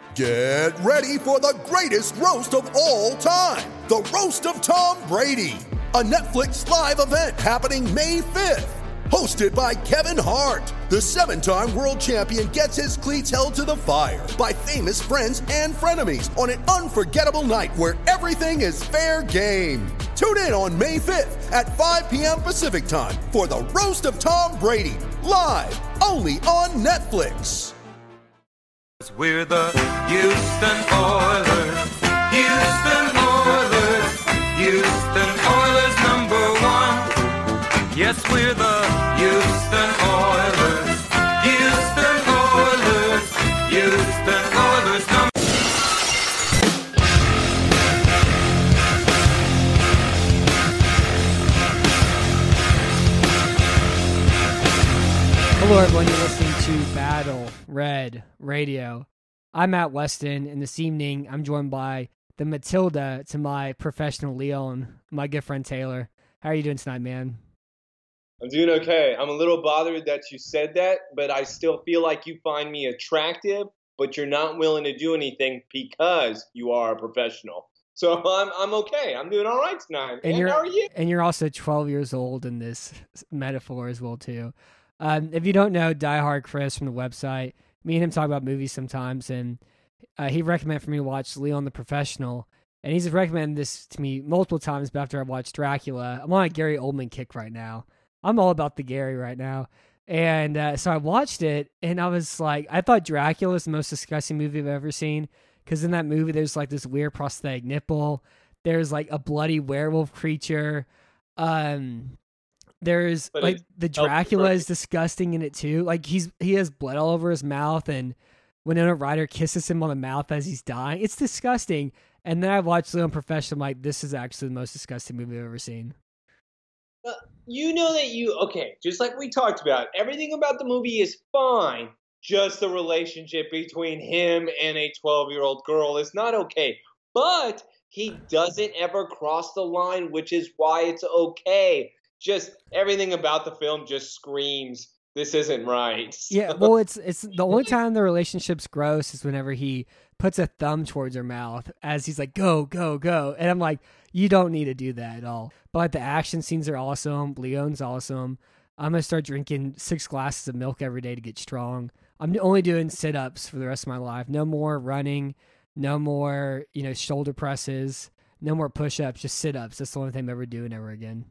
Get ready for the greatest roast of all time, the Roast of Tom Brady, a Netflix live event happening May 5th. Hosted by Kevin Hart, the 7-time world champion gets his cleats held to the fire by famous friends and frenemies on an unforgettable night where everything is fair game. Tune in on May 5th at 5 p.m. Pacific time for the Roast of Tom Brady, live only on Netflix. We're the Houston Oilers, Houston Oilers, Houston Oilers #1. Yes, we're the Houston Oilers, Houston Oilers, Houston Oilers Hello, everyone. You're listening to Battle Red Radio. I'm Matt Weston, and this evening I'm joined by the Matilda to my professional Leon, my good friend Taylor. How are you doing tonight, man? I'm doing okay. I'm a little bothered that you said that, but I still feel like you find me attractive, but you're not willing to do anything because you are a professional. So I'm okay. I'm doing all right tonight. And how are you? And you're also 12 years old in this metaphor as well, too. If you don't know Die Hard Chris from the website, me and him talk about movies sometimes, and he recommended for me to watch Leon the Professional, and he's recommended this to me multiple times, but after I watched Dracula, I'm on a Gary Oldman kick right now. I'm all about the Gary right now. And so I watched it, and I was like, I thought Dracula was the most disgusting movie I've ever seen, because in that movie, there's like this weird prosthetic nipple. There's like a bloody werewolf creature. There's But like the Dracula is disgusting in it too. Like he has blood all over his mouth, and Winona Ryder kisses him on the mouth as he's dying. It's disgusting. And then I watched Leon Professional. I'm like, this is actually the most disgusting movie I've ever seen. You know that okay, just like we talked about, everything about the movie is fine. Just the relationship between him and a 12-year-old girl is not okay. But he doesn't ever cross the line, which is why it's okay. Just everything about the film just screams, this isn't right. Yeah, well, it's the only time the relationship's gross is whenever he puts a thumb towards her mouth as he's like, go, go, go. And I'm like, you don't need to do that at all. But like, the action scenes are awesome. Leon's awesome. I'm going to start drinking 6 glasses of milk every day to get strong. I'm only doing sit-ups for the rest of my life. No more running. No more, shoulder presses. No more push-ups. Just sit-ups. That's the only thing I'm ever doing ever again.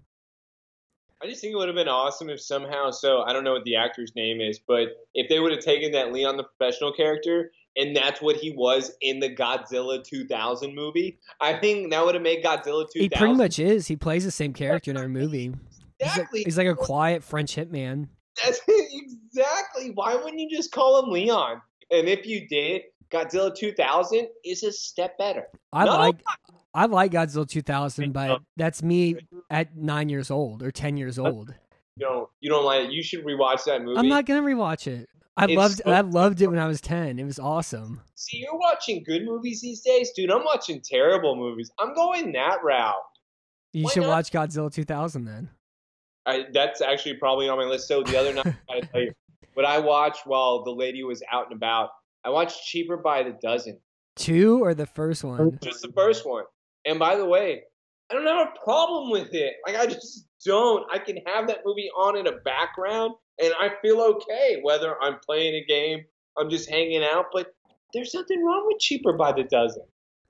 I just think it would have been awesome if somehow, I don't know what the actor's name is, but if they would have taken that Leon the Professional character and that's what he was in the Godzilla 2000 movie, I think that would have made Godzilla 2000. He pretty much is. He plays the same character in every movie. Exactly. He's like a quiet French hitman. That's exactly. Why wouldn't you just call him Leon? And if you did, Godzilla 2000 is a step better. I like Godzilla 2000, but that's me at 9 years old or 10 years old. No, you don't like it. You should rewatch that movie. I'm not gonna rewatch it. I loved it when I was 10. It was awesome. See, you're watching good movies these days, dude. I'm watching terrible movies. I'm going that route. You should watch Godzilla 2000 then. That's actually probably on my list. So the other night, I gotta tell you, what I watched while the lady was out and about, I watched Cheaper by the Dozen. 2 or the first one? Just the first one. And by the way, I don't have a problem with it. Like, I just don't. I can have that movie on in the background, and I feel okay whether I'm playing a game, I'm just hanging out. But there's nothing wrong with Cheaper by the Dozen.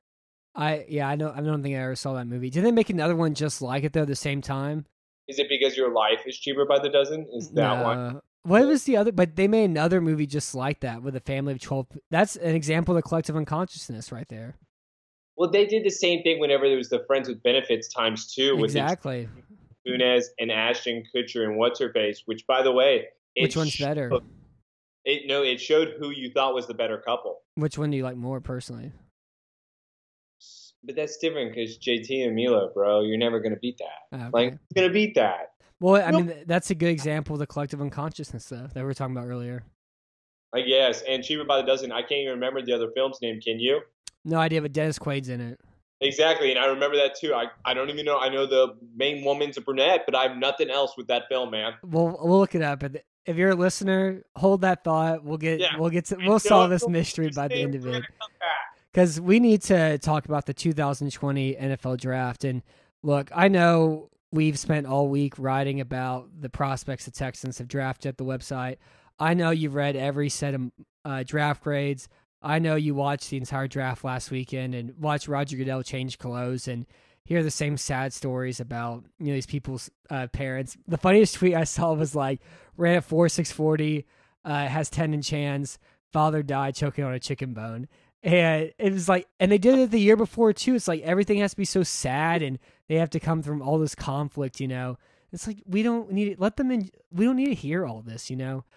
I don't think I ever saw that movie. Did they make another one just like it though? At the same time? Is it because your life is cheaper by the dozen? Is that one? What was the other? But they made another movie just like that with a family of 12. That's an example of the collective unconsciousness right there. Well, they did the same thing whenever there was the Friends with Benefits ×2. Exactly. With Funes and Ashton Kutcher and What's-Her-Face, which, by the way... Which one's better? It showed who you thought was the better couple. Which one do you like more, personally? But that's different because JT and Mila, bro, you're never going to beat that. Okay. Like, you're going to beat that. Well, I mean, that's a good example of the collective unconsciousness, though, that we were talking about earlier. I guess. And Cheaper by the Dozen, I can't even remember the other film's name. Can you? No idea, but Dennis Quaid's in it. Exactly, and I remember that too. I don't even know. I know the main woman's a brunette, but I have nothing else with that film, man. We'll look it up. If you're a listener, hold that thought. We'll solve this mystery by the end of it. because we need to talk about the 2020 NFL draft. And look, I know we've spent all week writing about the prospects the Texans have drafted at the website. I know you've read every set of draft grades. I know you watched the entire draft last weekend and watched Roger Goodell change clothes and hear the same sad stories about these people's parents. The funniest tweet I saw was like, ran at 4.640, has tendon hands, father died choking on a chicken bone. And it was like, and they did it the year before too. It's like everything has to be so sad and they have to come from all this conflict, It's like, we don't need it. Let them in. We don't need to hear all this,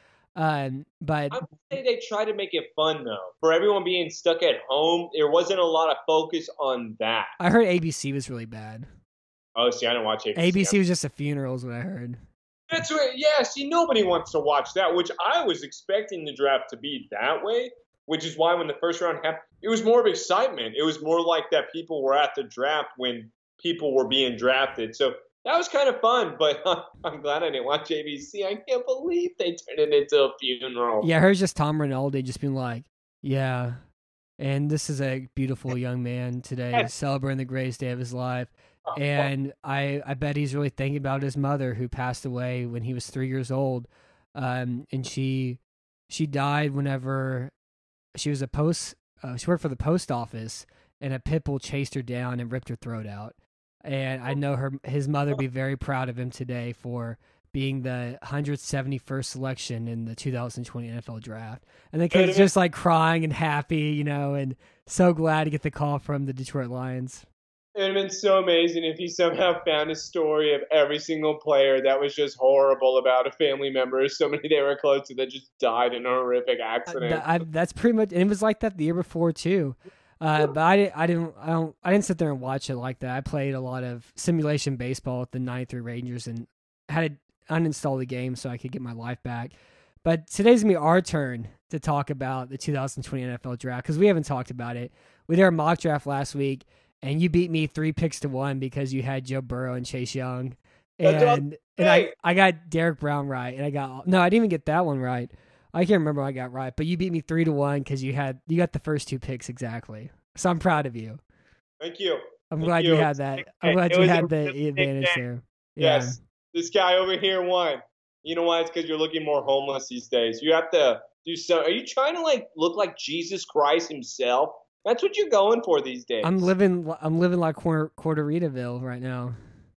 But I would say they try to make it fun though. For everyone being stuck at home, there wasn't a lot of focus on that. I heard ABC was really bad. Oh, see, I didn't watch ABC. ABC was just a funeral is what I heard. That's right. Yeah, see, nobody wants to watch that, which I was expecting the draft to be that way, which is why when the first round happened, it was more of excitement. It was more like that people were at the draft when people were being drafted. So that was kind of fun, but I'm glad I didn't watch ABC. I can't believe they turned it into a funeral. Yeah, I heard just Tom Rinaldi just being like, yeah, and this is a beautiful young man today celebrating the greatest day of his life. And I bet he's really thinking about his mother who passed away when he was 3 years old. And she died whenever she was she worked for the post office and a pit bull chased her down and ripped her throat out. And I know his mother would be very proud of him today for being the 171st selection in the 2020 NFL draft. And the kid's just like crying and happy, and so glad to get the call from the Detroit Lions. It would have been so amazing if he somehow found a story of every single player that was just horrible about a family member or somebody they were close to that just died in a horrific accident. That's pretty much, and it was like that the year before too. But I didn't sit there and watch it like that. I played a lot of simulation baseball at the 93 Rangers and had to uninstall the game so I could get my life back. But today's gonna be our turn to talk about the 2020 NFL draft because we haven't talked about it. We did our mock draft last week, and you beat me 3-1 because you had Joe Burrow and Chase Young, and I got Derek Brown right, and I didn't even get that one right. I can't remember what I got right, but you beat me 3-1 because you got the first 2 picks exactly. So I'm proud of you. Thank you. I'm glad you had that. I'm glad you had the advantage there. Yeah. Yes, this guy over here won. You know why? It's because you're looking more homeless these days. You have to do so. Are you trying to look like Jesus Christ himself? That's what you're going for these days. I'm living like Corderitaville right now.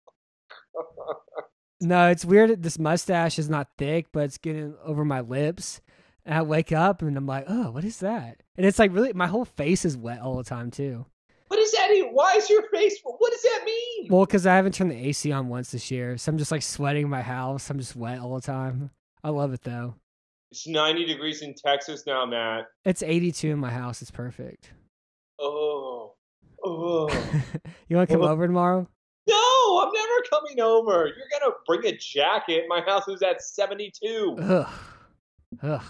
No, it's weird. This mustache is not thick, but it's getting over my lips. And I wake up and I'm like, oh, what is that? And it's like really, my whole face is wet all the time too. What does that mean? Why is your face? What does that mean? Well, because I haven't turned the AC on once this year, so I'm just like sweating in my house. I'm just wet all the time. I love it though. It's 90 degrees in Texas now, Matt. It's 82 in my house. It's perfect. Oh. You want to come over tomorrow? No, I'm never coming over. You're going to bring a jacket. My house is at 72. Ugh.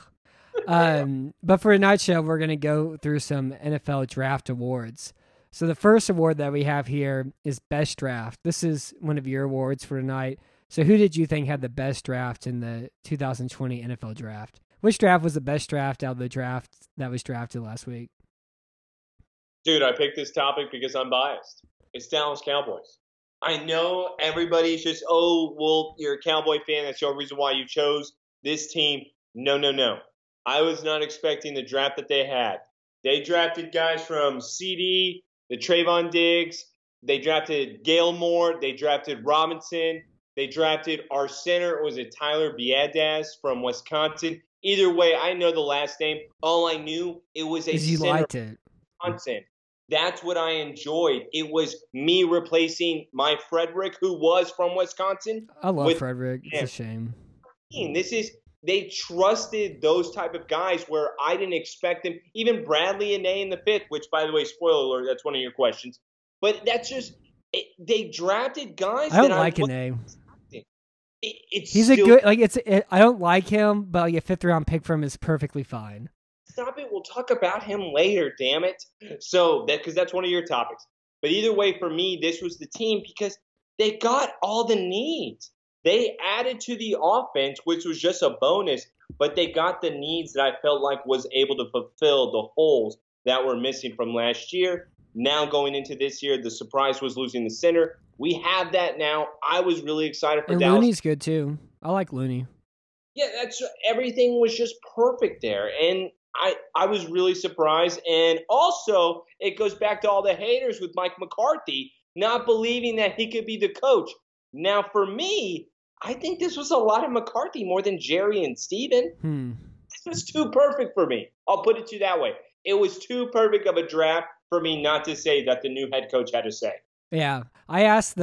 But for a nutshell, we're going to go through some NFL draft awards. So the first award that we have here is Best Draft. This is one of your awards for tonight. So who did you think had the best draft in the 2020 NFL draft? Which draft was the best draft out of the draft that was drafted last week? Dude, I picked this topic because I'm biased. It's Dallas Cowboys. I know everybody's just, you're a Cowboy fan. That's the only reason why you chose this team. No. I was not expecting the draft that they had. They drafted guys from CD, the Trayvon Diggs. They drafted Gale Moore. They drafted Robinson. They drafted our center. Was it Tyler Biadasz from Wisconsin? Either way, I know the last name. All I knew, it was a you center liked it. from Wisconsin. That's what I enjoyed. It was me replacing my Frederick, who was from Wisconsin. I love Frederick. It's a shame. They trusted those type of guys where I didn't expect them. Even Bradley Anae in the 5th, which, by the way, spoiler alert, that's one of your questions. But that's just they drafted guys. I don't like Anae. He's still, a good I don't like him, but like a 5th round pick from him is perfectly fine. Stop it. We'll talk about him later, damn it. So because that's one of your topics. But either way, for me, this was the team because they got all the needs. They added to the offense, which was just a bonus, but they got the needs that I felt like was able to fulfill the holes that were missing from last year. Now going into this year, the surprise was losing the center. We have that now. I was really excited for And Dallas. Looney's good too. I like Looney. Yeah, everything was just perfect there. And I was really surprised. And also, it goes back to all the haters with Mike McCarthy not believing that he could be the coach. Now, for me, I think this was a lot of McCarthy more than Jerry and Steven. This was too perfect for me. I'll put it to you that way. It was too perfect of a draft for me not to say that the new head coach had to say. Yeah. I asked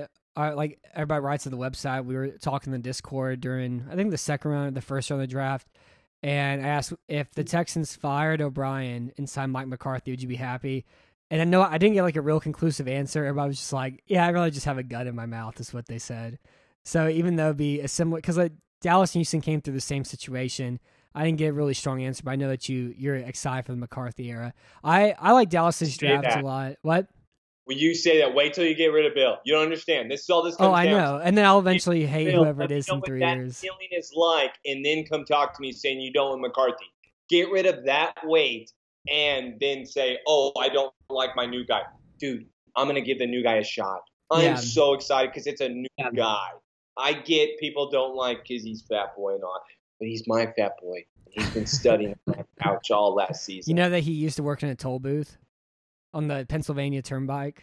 like everybody writes on the website. We were talking in the Discord during, I think, the second round of the first round of the draft. And I asked if the Texans fired O'Brien and signed Mike McCarthy, would you be happy? And I know I didn't get like a real conclusive answer. Everybody was just like, yeah, I really just have a gut in my mouth is what they said. So even though it'd be a similar, because like Dallas and Houston came through the same situation, I didn't get a really strong answer, but I know that you're excited for the McCarthy era. I like Dallas's draft a lot. What? When you say that, wait till you get rid of Bill. You don't understand. This is all this comes down. Oh, I know. And then I'll eventually hate Bill, whoever it is in 3 years. What that feeling is like, and then come talk to me saying you don't want McCarthy. Get rid of that weight and then say, oh, I don't like my new guy. Dude, I'm going to give the new guy a shot. I'm so excited because it's a new guy. I get people don't like because he's fat boy and all, but he's my fat boy. He's been studying on my couch all last season. You know that he used to work in a toll booth on the Pennsylvania Turnpike?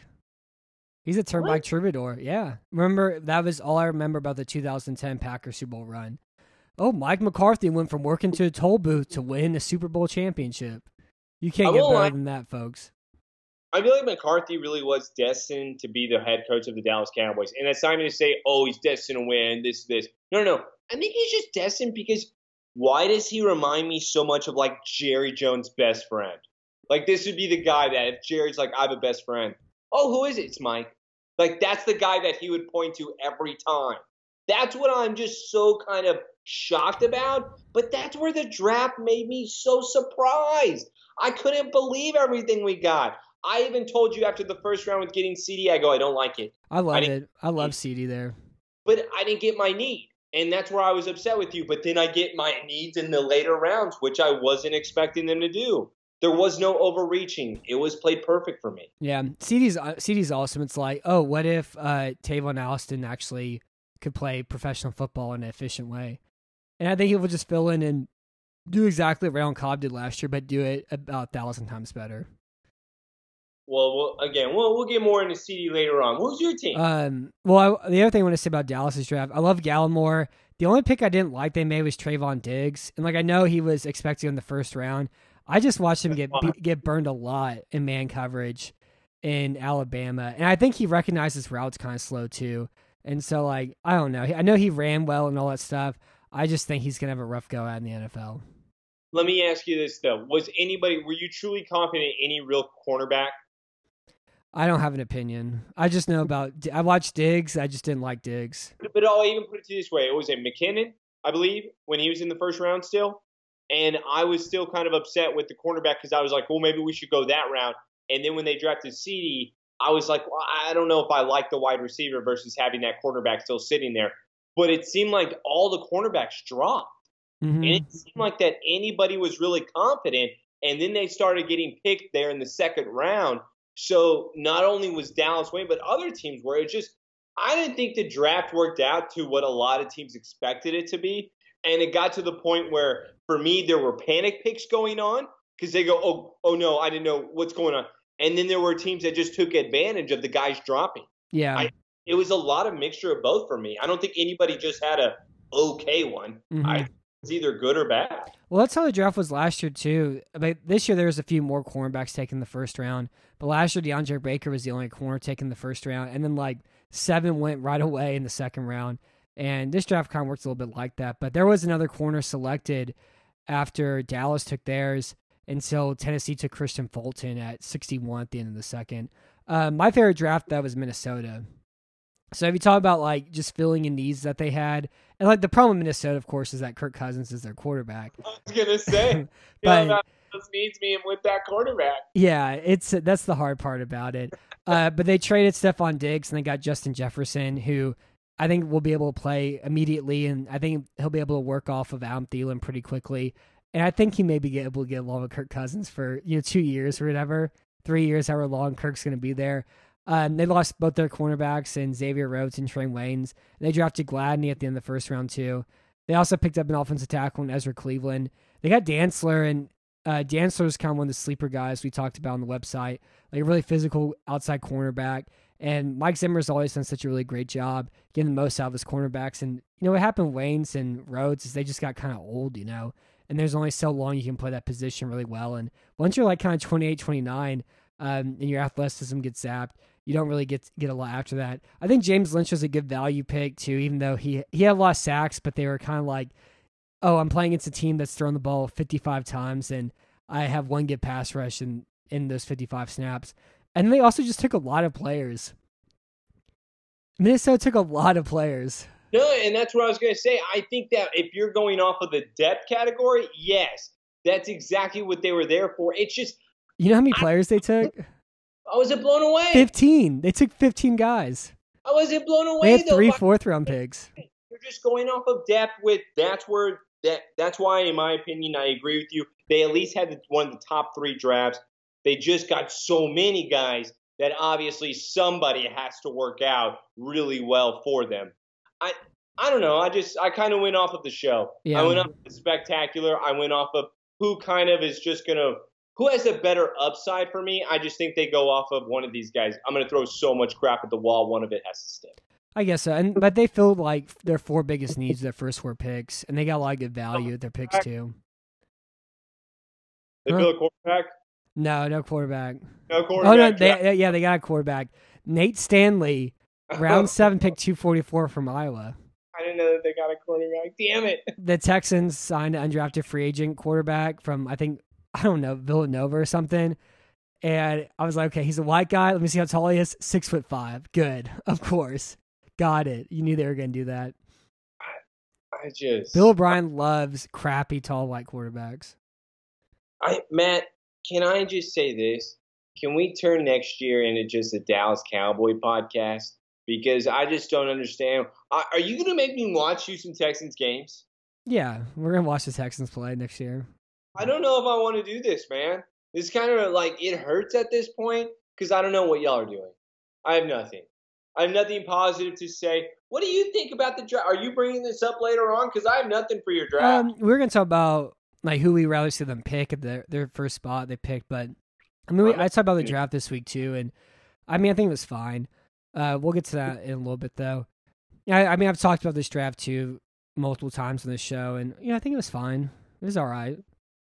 He's a Turnpike troubadour. Yeah. Remember, that was all I remember about the 2010 Packers Super Bowl run. Oh, Mike McCarthy went from working to a toll booth to win a Super Bowl championship. You can't get better than that, folks. I feel like McCarthy really was destined to be the head coach of the Dallas Cowboys. And it's not even to say, oh, he's destined to win, this. No. I think he's just destined because why does he remind me so much of like Jerry Jones' best friend? Like this would be the guy that if Jerry's like, I have a best friend. Oh, who is it? It's Mike. Like that's the guy that he would point to every time. That's what I'm just so kind of shocked about. But that's where the draft made me so surprised. I couldn't believe everything we got. I even told you after the first round with getting CD, I go, I don't like it. I love it. I love CD there. But I didn't get my need. And that's where I was upset with you. But then I get my needs in the later rounds, which I wasn't expecting them to do. There was no overreaching. It was played perfect for me. Yeah, CD's awesome. It's like, oh, what if Tavon Austin actually could play professional football in an efficient way? And I think he will just fill in and do exactly what Randall Cobb did last year, but do it about 1,000 times better. Well, we'll get more into CD later on. Who's your team? The other thing I want to say about Dallas's draft, I love Gallimore. The only pick I didn't like they made was Trayvon Diggs, and like I know he was expected in the first round. I just watched him get burned a lot in man coverage in Alabama, and I think he recognizes routes kind of slow too. And so, like, I don't know. I know he ran well and all that stuff. I just think he's gonna have a rough go at in the NFL. Let me ask you this though: were you truly confident in any real cornerback? I don't have an opinion. I just know I watched Diggs. I just didn't like Diggs. But I'll even put it to this way: it was a McKinnon, I believe, when he was in the first round still. And I was still kind of upset with the cornerback because I was like, well, maybe we should go that route. And then when they drafted CD, I was like, well, I don't know if I like the wide receiver versus having that cornerback still sitting there. But it seemed like all the cornerbacks dropped. Mm-hmm. And it seemed like that anybody was really confident. And then they started getting picked there in the second round. So not only was Dallas winning, but other teams were. I didn't think the draft worked out to what a lot of teams expected it to be. And it got to the point where, for me, there were panic picks going on because they go, oh, no, I didn't know what's going on. And then there were teams that just took advantage of the guys dropping. Yeah. It was a lot of mixture of both for me. I don't think anybody just had a okay one. Mm-hmm. It's either good or bad. Well, that's how the draft was last year, too. But this year, there was a few more cornerbacks taken in the first round. But last year, DeAndre Baker was the only corner taken in the first round. And then, 7 went right away in the second round. And this draft kind of works a little bit like that. But there was another corner selected after Dallas took theirs. And so Tennessee took Christian Fulton at 61 at the end of the second. My favorite draft, that was Minnesota. So if you talk about, just filling in needs that they had. And, the problem with Minnesota, of course, is that Kirk Cousins is their quarterback. I was going to say. But those needs me with that quarterback. Yeah, that's the hard part about it. But they traded Stephon Diggs, and they got Justin Jefferson, who I think will be able to play immediately, and I think he'll be able to work off of Adam Thielen pretty quickly. And I think he may be able to get along with Kirk Cousins for 2 years or whatever, 3 years, however long Kirk's going to be there. They lost both their cornerbacks and Xavier Rhodes and Trey Waynes. They drafted Gladney at the end of the first round too. They also picked up an offensive tackle in Ezra Cleveland. They got Dantzler, and Dantzler is kind of one of the sleeper guys we talked about on the website, like a really physical outside cornerback. And Mike Zimmer's always done such a really great job getting the most out of his cornerbacks. And what happened with Waynes and Rhodes is they just got kind of old, and there's only so long you can play that position really well. And once you're like kind of 28, 29, and your athleticism gets zapped, you don't really get a lot after that. I think James Lynch was a good value pick too, even though he had a lot of sacks, but they were kind of like, oh, I'm playing against a team that's thrown the ball 55 times, and I have one good pass rush in those 55 snaps. And they also just took a lot of players. Minnesota took a lot of players. No, and that's what I was going to say. I think that if you're going off of the depth category, yes, that's exactly what they were there for. It's just... You know how many players they took? I wasn't blown away. 15. They took 15 guys. I wasn't blown away, They had though. 3 fourth-round picks. You're just going off of depth with... That's why, in my opinion, I agree with you. They at least had one of the top 3 drafts. They just got so many guys that obviously somebody has to work out really well for them. I don't know. I kind of went off of the show. Yeah. I went off of the spectacular. I went off of who kind of is just going to – who has a better upside for me. I just think they go off of one of these guys. I'm going to throw so much crap at the wall, one of it has to stick. I guess so. But they filled like their 4 biggest needs, their first 4 picks, and they got a lot of good value at their picks too. They fill a quarterback? No quarterback. No quarterback. Oh, no, they got a quarterback. Nate Stanley, round 7, pick 244 from Iowa. I didn't know that they got a quarterback. Damn it. The Texans signed an undrafted free agent quarterback from, I don't know, Villanova or something. And I was like, okay, he's a white guy. Let me see how tall he is. 6'5". Good. Of course. Got it. You knew they were going to do that. Bill O'Brien loves crappy, tall, white quarterbacks. Matt, can I just say this? Can we turn next year into just a Dallas Cowboy podcast? Because I just don't understand. Are you going to make me watch Houston Texans games? Yeah, we're going to watch the Texans play next year. I don't know if I want to do this, man. It's kind of like it hurts at this point because I don't know what y'all are doing. I have nothing. I have nothing positive to say. What do you think about the draft? Are you bringing this up later on? Because I have nothing for your draft. We're going to talk about like who we rather see them pick at their first spot they picked. But I mean, I talked about the draft this week too, and I mean, I think it was fine. We'll get to that in a little bit though. Yeah, I mean, I've talked about this draft too multiple times on this show, and I think it was fine. It was all right.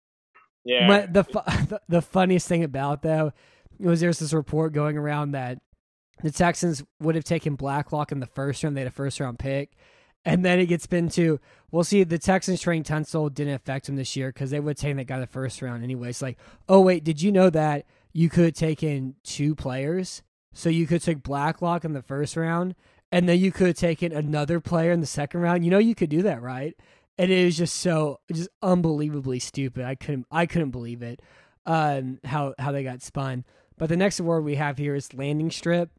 Yeah. But the funniest thing about though was there's this report going around that the Texans would have taken Blacklock in the first round. They had a first-round pick. And then it gets spin to, well, see, the Texans trading Tunsil didn't affect him this year because they would have taken that guy the first round anyway. It's like, oh, wait, did you know that you could have taken 2 players? So you could take Blacklock in the first round, and then you could have taken another player in the second round. You could do that, right? And it was just unbelievably stupid. I couldn't believe it, how they got spun. But the next award we have here is landing strip.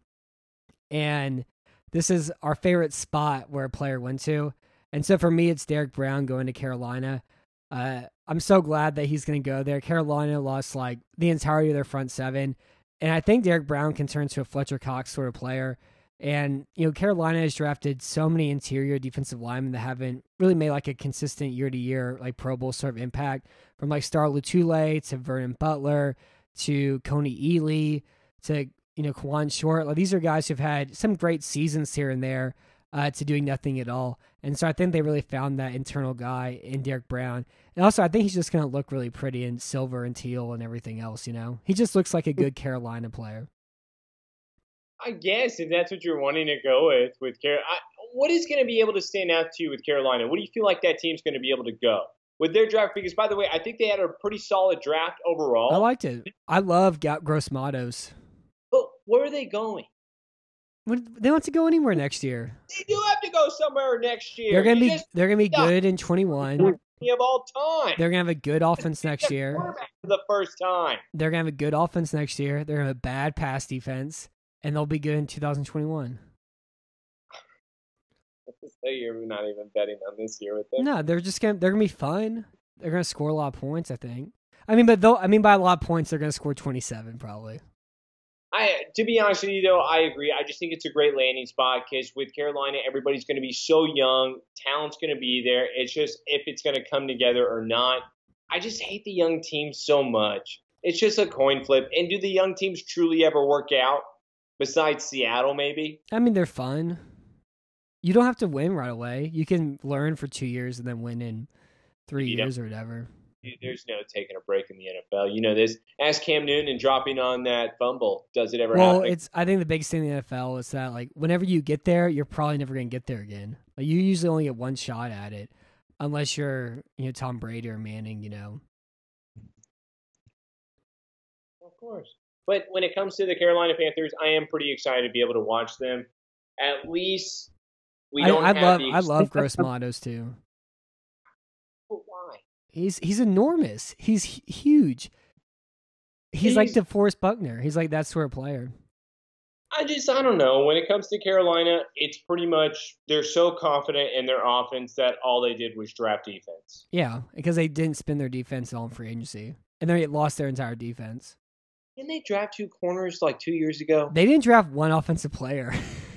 And this is our favorite spot where a player went to. And so for me, it's Derek Brown going to Carolina. I'm so glad that he's going to go there. Carolina lost like the entirety of their front 7. And I think Derek Brown can turn to a Fletcher Cox sort of player. And, Carolina has drafted so many interior defensive linemen that haven't really made like a consistent year-to-year, like Pro Bowl sort of impact, from like Star Lotulelei to Vernon Butler to Coney Ealy to, Kwan Short. Like, these are guys who've had some great seasons here and there to doing nothing at all. And so I think they really found that internal guy in Derek Brown. And also, I think he's just going to look really pretty in silver and teal and everything else, He just looks like a good Carolina player. I guess if that's what you're wanting to go with Carolina, what is going to be able to stand out to you with Carolina? What do you feel like that team's going to be able to go with their draft? Because, by the way, I think they had a pretty solid draft overall. I liked it. I love Gross Matos. But where are they going? They want to go anywhere next year. They do have to go somewhere next year. They're gonna be good in 21. Of all time. They're gonna have a good offense next year. For the first time. They're gonna have a good offense next year. They're gonna have a bad pass defense, and they'll be good in 2021. So you're not even betting on this year with them? No, they're gonna be fun. They're gonna score a lot of points, I think. I mean, by a lot of points, they're gonna score 27 probably. To be honest with you, though, I agree. I just think it's a great landing spot because with Carolina, everybody's going to be so young. Talent's going to be there. It's just if it's going to come together or not. I just hate the young teams so much. It's just a coin flip. And do the young teams truly ever work out? Besides Seattle, maybe? I mean, they're fun. You don't have to win right away. You can learn for 2 years and then win in 3 years or whatever. There's no taking a break in the NFL. You know this. Ask Cam Newton and dropping on that fumble. Does it ever happen? Well, I think the biggest thing in the NFL is that, like, whenever you get there, you're probably never going to get there again. Like, you usually only get one shot at it, unless you're, Tom Brady or Manning, Of course. But when it comes to the Carolina Panthers, I am pretty excited to be able to watch them. At least we don't I love Gross Matos too. But why? He's enormous. He's huge. He's like DeForest Buckner. He's like that sort of player. I don't know. When it comes to Carolina, it's pretty much they're so confident in their offense that all they did was draft defense. Yeah, because they didn't spend their defense all in free agency. And they lost their entire defense. Didn't they draft 2 corners like 2 years ago? They didn't draft one offensive player.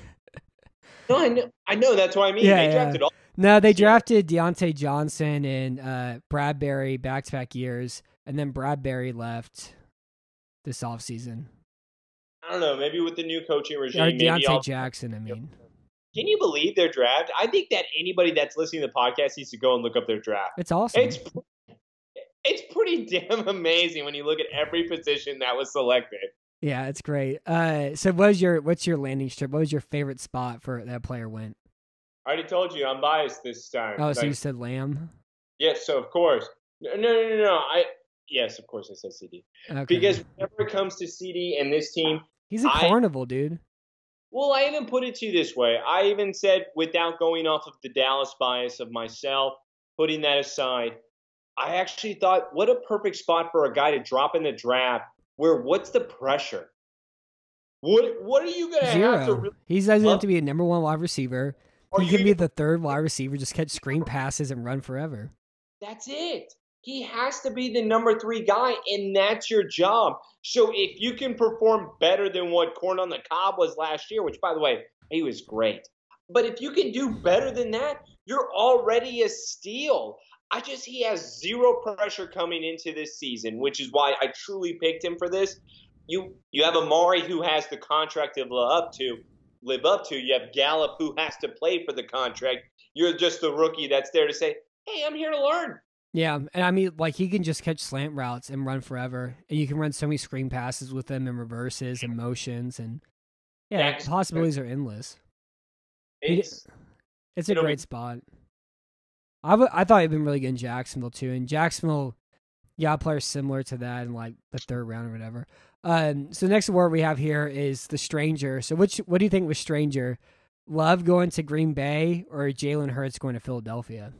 No, I know. That's what I mean. They drafted all. No, they drafted Deontay Johnson and Bradbury back-to-back years, and then Bradbury left this offseason. I don't know. Maybe with the new coaching regime. Or Deontay Jackson, I mean. Can you believe their draft? I think that anybody that's listening to the podcast needs to go and look up their draft. It's awesome. It's pretty damn amazing when you look at every position that was selected. Yeah, it's great. So what's your landing strip? What was your favorite spot for that player went? I already told you I'm biased this time. Oh, so you said Lamb? Yes, so of course. No. Yes, of course I said CD. Okay. Because whenever it comes to CD and this team, he's a carnival, dude. Well, I even put it to you this way. I even said, without going off of the Dallas bias of myself, putting that aside, I actually thought, what a perfect spot for a guy to drop in the draft. Where what's the pressure? What are you going to have to really? He doesn't have to be a number 1 wide receiver. He can be the 3rd wide receiver, just catch screen passes and run forever. That's it. He has to be the number 3 guy, and that's your job. So if you can perform better than what Corn on the Cob was last year, which, by the way, he was great. But if you can do better than that, you're already a steal. He has zero pressure coming into this season, which is why I truly picked him for this. You have Amari who has the contract to live up to. You have Gallup who has to play for the contract. You're just the rookie that's there to say, hey, I'm here to learn. Yeah, and I mean, like, he can just catch slant routes and run forever. And you can run so many screen passes with him and reverses and motions. And, yeah, the possibilities are endless. It's a great spot. I thought he'd been really good in Jacksonville, too. And Jacksonville, players similar to that in, like, the 3rd round or whatever. So the next award we have here is the Stranger. So what do you think was Stranger? Love going to Green Bay or Jalen Hurts going to Philadelphia?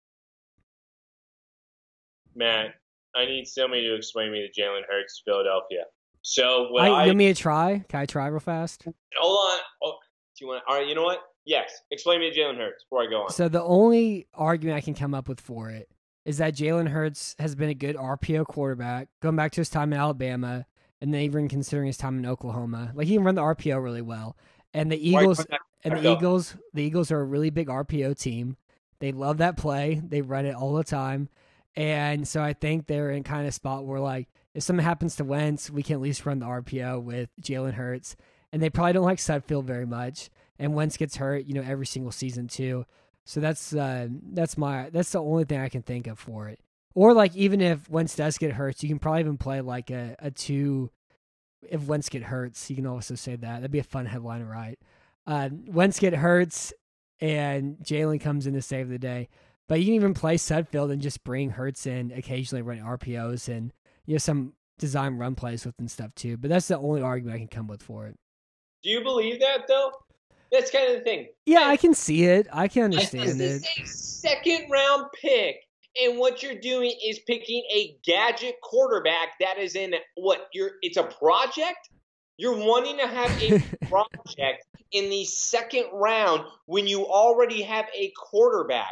Matt, I need somebody to explain me the Jalen Hurts Philadelphia. So you want me to try? Can I try real fast? Hold on. Oh, do you want? All right. You know what? Yes. Explain me to Jalen Hurts before I go on. So the only argument I can come up with for it is that Jalen Hurts has been a good RPO quarterback, going back to his time in Alabama, and then even considering his time in Oklahoma. Like, he can run the RPO really well. And the Eagles the Eagles are a really big RPO team. They love that play. They run it all the time. And so I think they're in kind of spot where, like, if something happens to Wentz, we can at least run the RPO with Jalen Hurts. And they probably don't like Sudfeld very much. And Wentz gets hurt, every single season too. So that's the only thing I can think of for it. Or, like, even if Wentz does get hurt, you can probably even play like a 2. If Wentz get hurts, you can also say that. That'd be a fun headline to write. Wentz get hurts and Jalen comes in to save the day. But you can even play Sudfeld and just bring Hurts in, occasionally run RPOs and some design run plays with and stuff too. But that's the only argument I can come with for it. Do you believe that though? That's kind of the thing. Yeah, I can see it. I can understand it. This is a 2nd round pick, and what you're doing is picking a gadget quarterback that is in it's a project. You're wanting to have a project in the 2nd round when you already have a quarterback.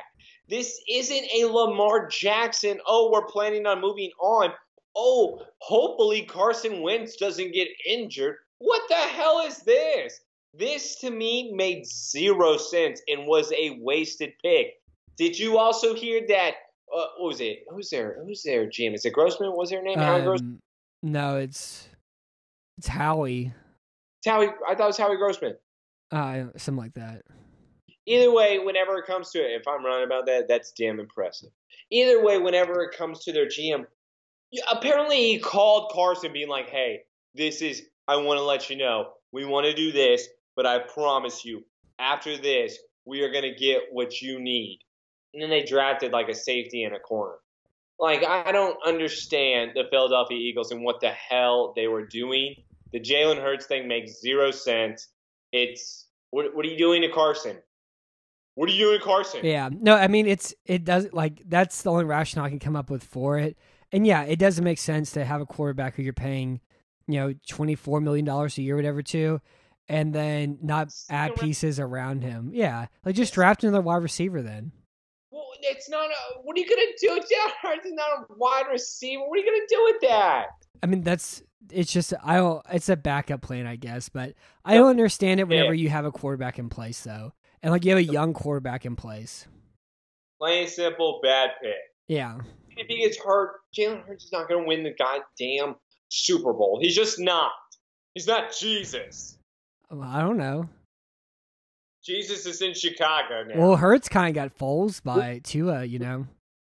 This isn't a Lamar Jackson, oh, we're planning on moving on. Oh, hopefully Carson Wentz doesn't get injured. What the hell is this? This, to me, made zero sense and was a wasted pick. Did you also hear that? What was it? Who's their GM? Is it Grossman? What's their name? Howie Grossman? No, it's Howie. It's Howie. I thought it was Howie Grossman. Something like that. Either way, whenever it comes to it, if I'm wrong about that, that's damn impressive. Either way, whenever it comes to their GM, apparently he called Carson being like, hey, I want to let you know, we want to do this, but I promise you, after this, we are going to get what you need. And then they drafted like a safety and a corner. Like, I don't understand the Philadelphia Eagles and what the hell they were doing. The Jalen Hurts thing makes zero sense. It's, what are you doing to Carson? What are you doing, Carson? Yeah. No, I mean, it does, like, that's the only rationale I can come up with for it. And yeah, it doesn't make sense to have a quarterback who you're paying, $24 million a year, whatever, to, and then not add pieces around him. Yeah. Like, just draft another wide receiver then. Well, it's not what are you going to do? Jalen Hurts is not a wide receiver. What are you going to do with that? I mean, it's a backup plan, I guess, but I don't understand it whenever you have a quarterback in place, though. And, like, you have a young quarterback in place. Plain simple, bad pick. Yeah. If he gets hurt, Jalen Hurts is not going to win the goddamn Super Bowl. He's just not. He's not Jesus. Well, I don't know. Jesus is in Chicago now. Well, Hurts kind of got fooled by Tua, Dude, are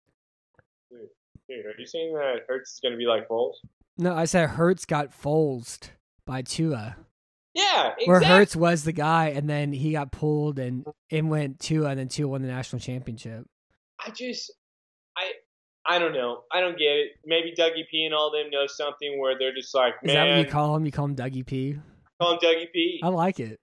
you saying that Hurts is going to be like Foles? No, I said Hurts got fooled by Tua. Yeah, exactly. Where Hurts was the guy, and then he got pulled, and it went Tua, and then Tua won the national championship. I don't know. I don't get it. Maybe Dougie P and all them know something where they're just like, man. Is that what you call him? You call him Dougie P? Call him Dougie P. I like it.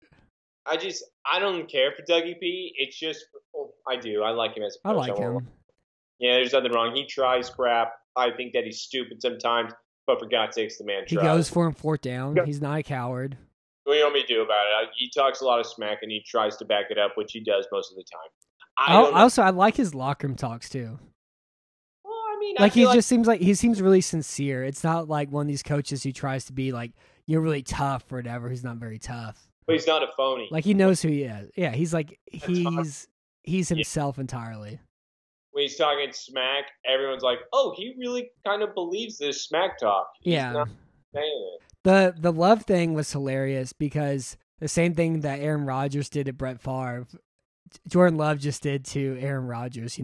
I don't care for Dougie P. It's just, I do. I like him as a coach. I like him. Yeah, there's nothing wrong. He tries crap. I think that he's stupid sometimes, but for God's sakes, the man tries. He goes for him fourth down. He's not a coward. What do you want me to do about it? He talks a lot of smack, and he tries to back it up, which he does most of the time. I like his locker room talks, too. Well, I mean, like, he seems really sincere. It's not like one of these coaches who tries to be, like, you're really tough or whatever. He's not very tough. But he's not a phony. Like, he knows who he is. Yeah, he's like, he's himself entirely. When he's talking smack, everyone's like, oh, he really kind of believes this smack talk. He's not saying it. The Love thing was hilarious because the same thing that Aaron Rodgers did to Brett Favre, Jordan Love just did to Aaron Rodgers,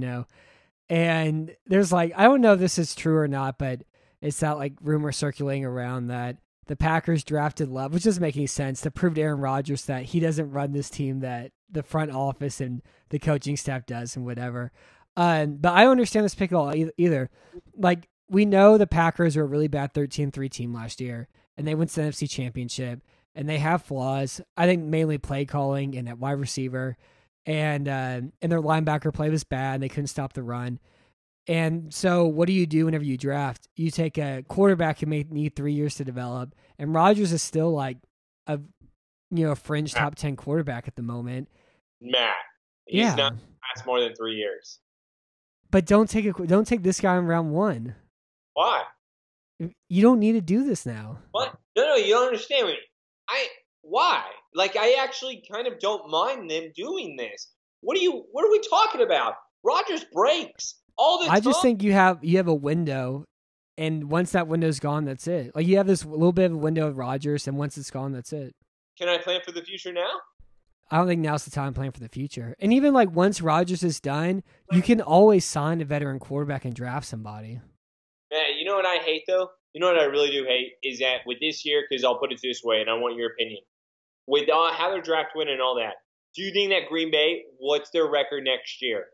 And there's like, I don't know if this is true or not, but it's that like rumor circulating around that the Packers drafted Love, which doesn't make any sense, to prove to Aaron Rodgers that he doesn't run this team, that the front office and the coaching staff does and whatever. But I don't understand this pick at all either. Like, we know the Packers were a really bad 13-3 team last year, and they went to the NFC Championship, and they have flaws. I think mainly play calling and at wide receiver, and their linebacker play was bad. They couldn't stop the run. And so what do you do whenever you draft? You take a quarterback who may need 3 years to develop, and Rodgers is still like a fringe top 10 quarterback at the moment. Matt, he's not last more than 3 years. But don't take this guy in round one. Why? You don't need to do this now. What? No, you don't understand me. Why? Like, I actually kind of don't mind them doing this. What are we talking about? Rodgers breaks all the time. I just think you have a window, and once that window's gone, that's it. Like, you have this little bit of a window of Rodgers, and once it's gone, that's it. Can I plan for the future now? I don't think now's the time to plan for the future. And even like once Rodgers is done, you can always sign a veteran quarterback and draft somebody. Man, you know what I hate though? You know what I really do hate is that with this year, because I'll put it this way, and I want your opinion. With how their draft went and all that, do you think that Green Bay, what's their record next year?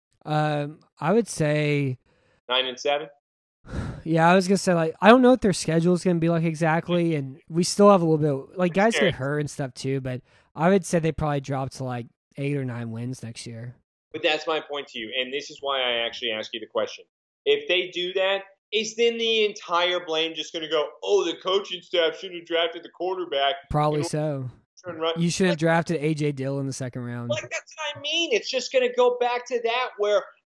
I would say 9-7. Yeah, I was gonna say, like, I don't know what their schedule is gonna be like exactly, and we still have a little bit like guys get hurt and stuff too. But I would say they probably drop to like 8 or 9 wins next year. But that's my point to you, and this is why I actually ask you the question. If they do that, is then the entire blame just going to go, oh, the coaching staff should have drafted the quarterback? Probably so. You should have drafted A.J. Dillon in the second round. Like, that's what I mean. It's just going to go back to that where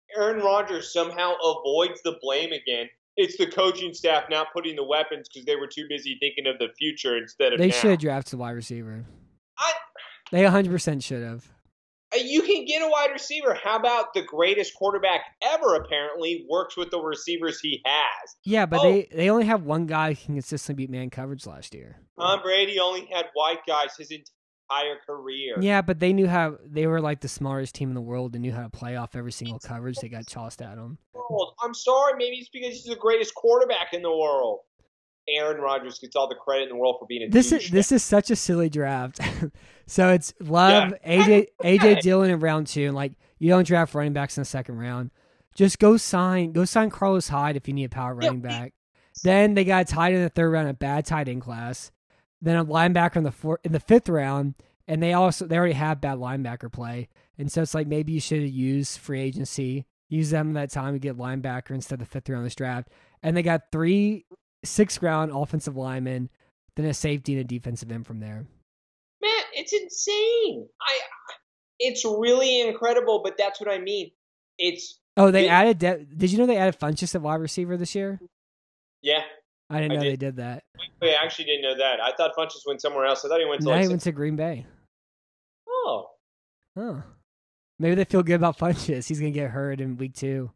Aaron Rodgers somehow avoids the blame again. It's the coaching staff not putting the weapons because they were too busy thinking of the future instead of They now. should have drafted a wide receiver. I, They 100% should have. You can get a wide receiver. How about the greatest quarterback ever, apparently, works with the receivers he has? Yeah, but they only have one guy who can consistently beat man coverage last year. Tom Brady only had white guys his entire career. Yeah, but they knew how they were like the smartest team in the world. They knew how to play off every single coverage. They got tossed at them. I'm sorry, maybe it's because he's the greatest quarterback in the world. Aaron Rodgers gets all the credit in the world for being a This douchebag. is such a silly draft. So it's Love, AJ Dillon in round 2, and like you don't draft running backs in the second round. Just go sign Carlos Hyde if you need a power running back. Then they got tied in the third round, a bad tight end class. Then a linebacker in the fifth round, and they already have bad linebacker play. And so it's like maybe you should have used free agency, use them at that time to get linebacker instead of the fifth round of this draft. And they got 3 sixth round offensive linemen, then a safety and a defensive end from there. Man, it's insane. It's really incredible, but that's what I mean. Added. Did you know they added Funchess at wide receiver this year? Yeah. I didn't know they did that. Wait, I actually didn't know that. I thought Funchess went somewhere else. I thought he went to No, he went to Green Bay. Oh. Maybe they feel good about Funchess. He's going to get hurt in week 2.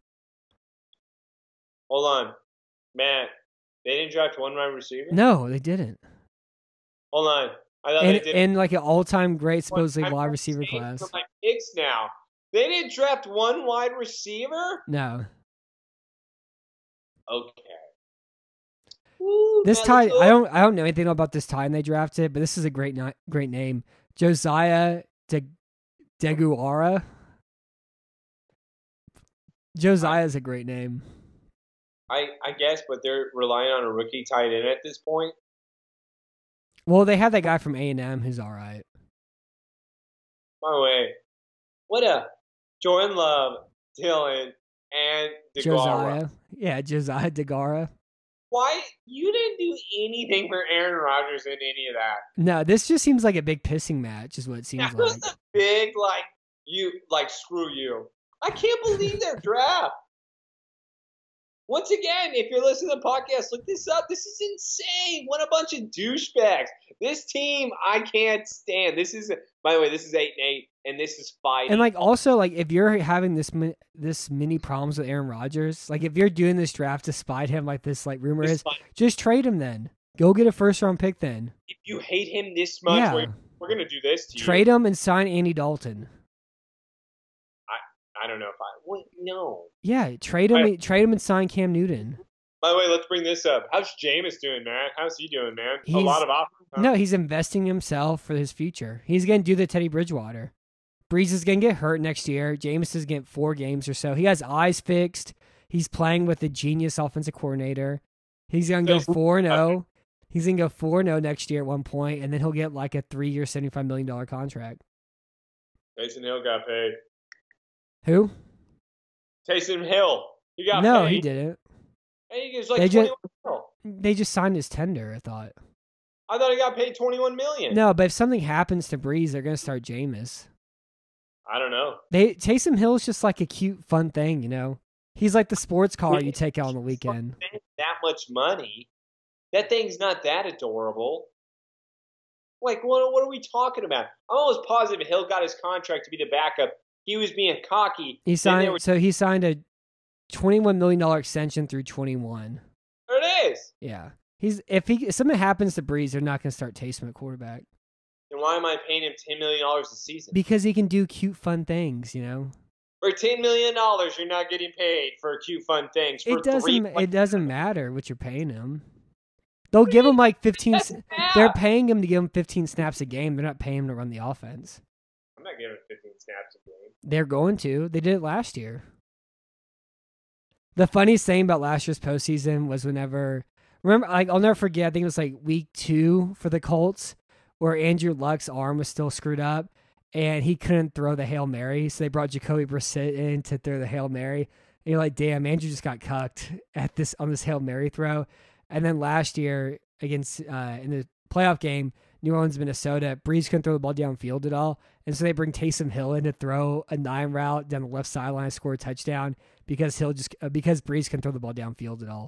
Hold on. Matt, they didn't draft one wide receiver? No, they didn't. Hold on. I thought they did. And like an all-time great supposedly wide receiver class. For my picks now. They didn't draft one wide receiver? No. Okay. Ooh, This man, tight, I don't know anything about this tight end they drafted, but this is a great name. Josiah Deguara. Josiah is a great name. I guess, but they're relying on a rookie tight end at this point. Well, they have that guy from A&M who's all right. By the way, what a Jordan Love, Dylan, and DeGara. Josiah. Yeah, Josiah DeGara. Why? You didn't do anything for Aaron Rodgers in any of that. No, this just seems like a big pissing match is what it seems That was like. a big, screw you. I can't believe their draft. Once again, if you're listening to the podcast, look this up. This is insane. What a bunch of douchebags. This team, I can't stand. By the way, this is 8-8, and this is fighting. And like also like if you're having this many problems with Aaron Rodgers, like if you're doing this draft to spite him like this like rumor is, just trade him then. Go get a first round pick then. If you hate him this much, we're going to do this to you. Trade him and sign Andy Dalton. I don't know if no. Yeah, trade him and sign Cam Newton. By the way, let's bring this up. How's Jameis doing, man? How's he doing, man? A lot of offense. Huh? No, he's investing in himself for his future. He's going to do the Teddy Bridgewater. Breeze is going to get hurt next year. Jameis is getting 4 games or so. He has eyes fixed. He's playing with a genius offensive coordinator. He's going to go 4-0. He's going to go 4-0 next year at one point, and then he'll get like a 3-year, $75 million contract. Taysom Hill got paid. Who? Taysom Hill. He got paid. No, he didn't. He gets like $21 million. They just signed his tender, I thought. I thought he got paid $21 million. No, but if something happens to Breeze, they're going to start Jameis. I don't know. Taysom Hill is just like a cute, fun thing, you know? He's like the sports car you take out on the weekend. That much money. That thing's not that adorable. Like, what are we talking about? I'm almost positive Hill got his contract to be the backup. He was being cocky. He signed a $21 million extension through 21. There it is. Yeah. If something happens to Breeze, they're not going to start Taysom at quarterback. Then why am I paying him $10 million a season? Because he can do cute, fun things, you know? For $10 million, you're not getting paid for cute, fun things. It doesn't matter what you're paying him. They'll give him like 15. They're paying him to give him 15 snaps a game. They're not paying him to run the offense. I'm not giving 15 snaps a game. They're going to. They did it last year. The funniest thing about last year's postseason was remember, like I'll never forget. I think it was like week 2 for the Colts, where Andrew Luck's arm was still screwed up, and he couldn't throw the Hail Mary. So they brought Jacoby Brissett in to throw the Hail Mary. And you're like, damn, Andrew just got cucked on this Hail Mary throw. And then last year against in the playoff game, New Orleans, Minnesota, Breeze couldn't throw the ball downfield at all. And so they bring Taysom Hill in to throw a 9 route down the left sideline, score a touchdown because Breeze can throw the ball downfield at all.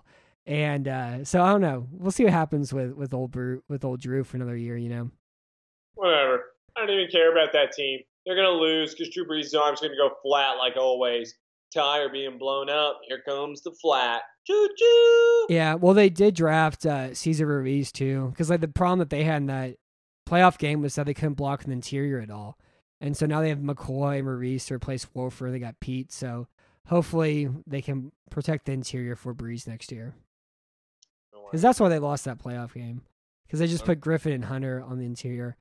And so I don't know. We'll see what happens with old Drew for another year, you know. Whatever. I don't even care about that team. They're going to lose because Drew Brees' arm's going to go flat like always. Tire being blown up. Here comes the flat. Choo-choo! Yeah, well, they did draft Cesar Ruiz, too, because like the problem that they had in that playoff game was that they couldn't block in the interior at all. And so now they have McCoy and Ruiz to replace Wolfer. They got Pete, so hopefully they can protect the interior for Breeze next year. Because that's why they lost that playoff game, because they just put Griffin and Hunter on the interior.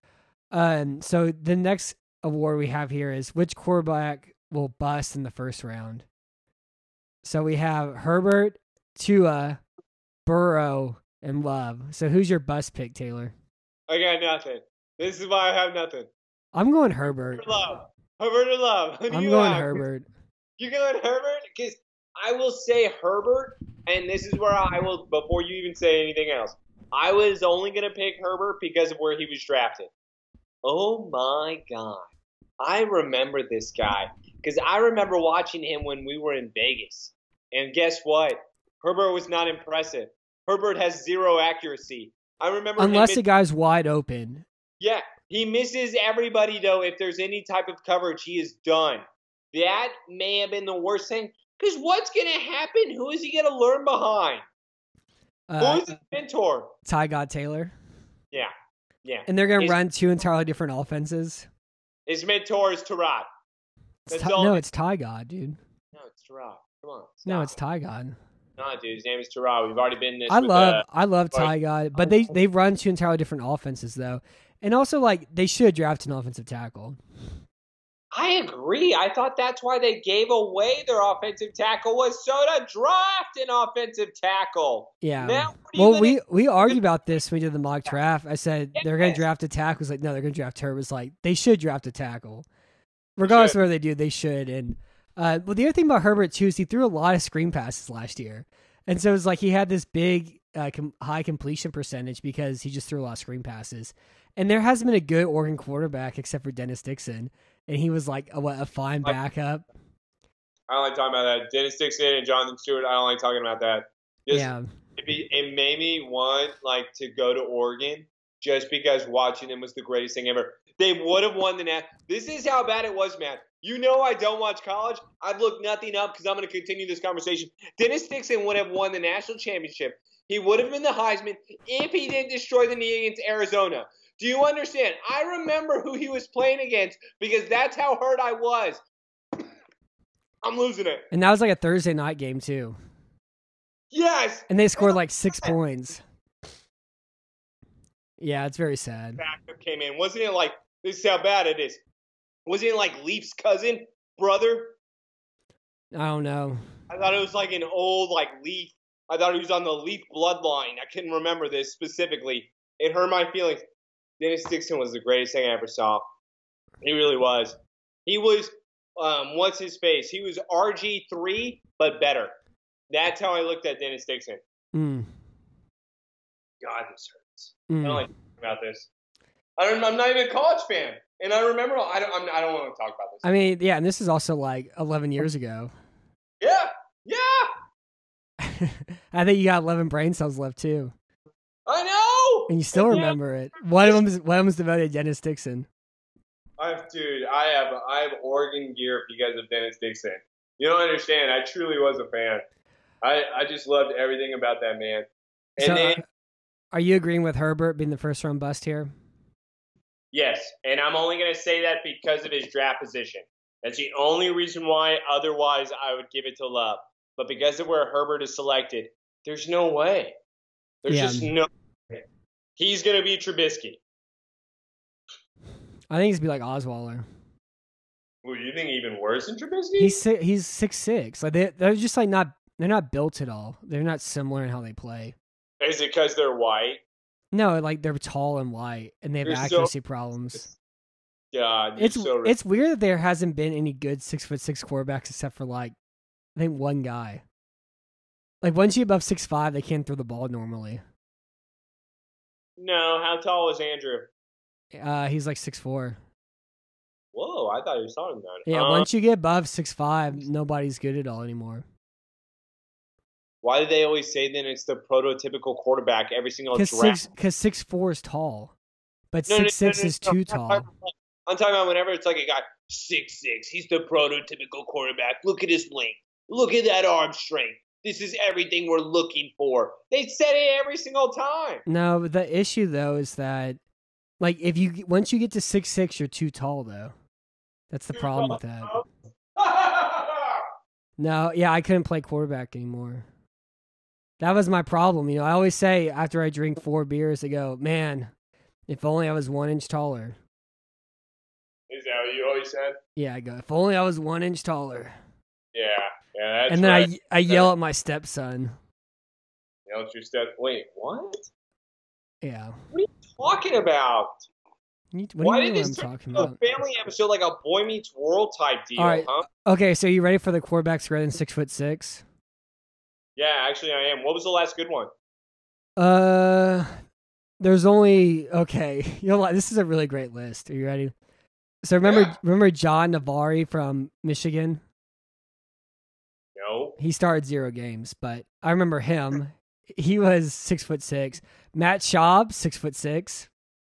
So the next award we have here is which quarterback will bust in the first round. So we have Herbert, Tua, Burrow, and Love. So who's your bust pick, Taylor? I got nothing. This is why I have nothing. I'm going Herbert. Herbert or Love? Who do I'm you going have? Herbert. You going Herbert? Because I will say Herbert, and this is where I will, before you even say anything else, I was only going to pick Herbert because of where he was drafted. Oh my God. I remember this guy because I remember watching him when we were in Vegas. And guess what? Herbert was not impressive. Herbert has zero accuracy. I remember unless the guy's wide open. Yeah, he misses everybody, though. If there's any type of coverage, he is done. That may have been the worst thing. Because what's going to happen? Who is he going to learn behind? Who is his mentor? Ty God Taylor. Yeah. And they're going to run 2 entirely different offenses. His mentor is Tyrod. No, it's Ty God, dude. No, it's Tyrod. Come on. Stop. No, it's Ty God. No, dude, his name is Tyrod. We've already been this. I love Ty God, but they run 2 entirely different offenses though, and also like they should draft an offensive tackle. I agree. I thought that's why they gave away their offensive tackle was so to draft an offensive tackle. Yeah. Now, we argued about this when we did the mock draft. I said they're going to draft a tackle. It's like no, they're going to draft Herbert. It's like they should draft a tackle, regardless of where they do. They should. And well, the other thing about Herbert too is he threw a lot of screen passes last year, and so it was like he had this big high completion percentage because he just threw a lot of screen passes. And there hasn't been a good Oregon quarterback except for Dennis Dixon. And he was like a fine backup. I don't like talking about that. Dennis Dixon and Jonathan Stewart, I don't like talking about that. It made me want to go to Oregon just because watching them was the greatest thing ever. They would have won the national. This is how bad it was, man. You know I don't watch college. I've looked nothing up because I'm going to continue this conversation. Dennis Dixon would have won the national championship. He would have been the Heisman if he didn't destroy the knee against Arizona. Do you understand? I remember who he was playing against because that's how hurt I was. I'm losing it. And that was like a Thursday night game, too. Yes. And they scored like 6 points. Yeah, it's very sad. Backup came in. Wasn't it like, this is how bad it is. Wasn't it like Leaf's cousin, brother? I don't know. I thought it was like an old Leaf. I thought he was on the Leaf bloodline. I couldn't remember this specifically. It hurt my feelings. Dennis Dixon was the greatest thing I ever saw. He really was. He was, what's his face? He was RG3, but better. That's how I looked at Dennis Dixon. God, this hurts. I don't like talking about this. I'm not even a college fan. And I remember, I don't want to talk about this. I mean, yeah, and this is also like 11 years ago. Yeah. I think you got 11 brain cells left, too. I know! And you still remember it. One of them was devoted to Dennis Dixon. I have Oregon gear because of Dennis Dixon. You don't understand. I truly was a fan. I just loved everything about that man. And are you agreeing with Herbert being the first round bust here? Yes, and I'm only going to say that because of his draft position. That's the only reason why. Otherwise, I would give it to Love. But because of where Herbert is selected, there's no way. There's just no way. He's going to be Trubisky. I think he's going to be like Osweiler. Well, you think even worse than Trubisky? He's 6'6". Like they're just like they're not built at all. They're not similar in how they play. Is it because they're white? No, like they're tall and white, and they have accuracy problems. God, it's weird that there hasn't been any good 6'6" quarterbacks except for I think one guy. Like once you above 6'5", they can't throw the ball normally. No, how tall is Andrew? He's like 6'4". Whoa, I thought he was taller than that. Yeah, once you get above 6'5", nobody's good at all anymore. Why do they always say then it's the prototypical quarterback every single draft? Because 6'4" is tall, but No, 6'6" is too tall. I'm talking about whenever it's like a guy 6'6", he's the prototypical quarterback. Look at his length. Look at that arm strength. This is everything we're looking for. They said it every single time. No, but the issue though is that, like, once you get to 6'6", you're too tall though. That's the problem with that. No, yeah, I couldn't play quarterback anymore. That was my problem. I always say after I drink 4 beers, I go, man, if only I was 1 inch taller. Is that what you always said? Yeah, I go, if only I was 1 inch taller. Yeah, that's and then right. I yell at my stepson. Yell at your Wait, what? Yeah. What are you talking about? Why did this turn into a family episode like a Boy Meets World type deal, all right. huh? Okay, so you ready for the quarterbacks greater than 6'6"? Yeah, actually I am. What was the last good one? There's only this is a really great list. Are you ready? So remember John Navarre from Michigan? No. He started 0 games, but I remember him. He was 6'6". Matt Schaub, 6'6".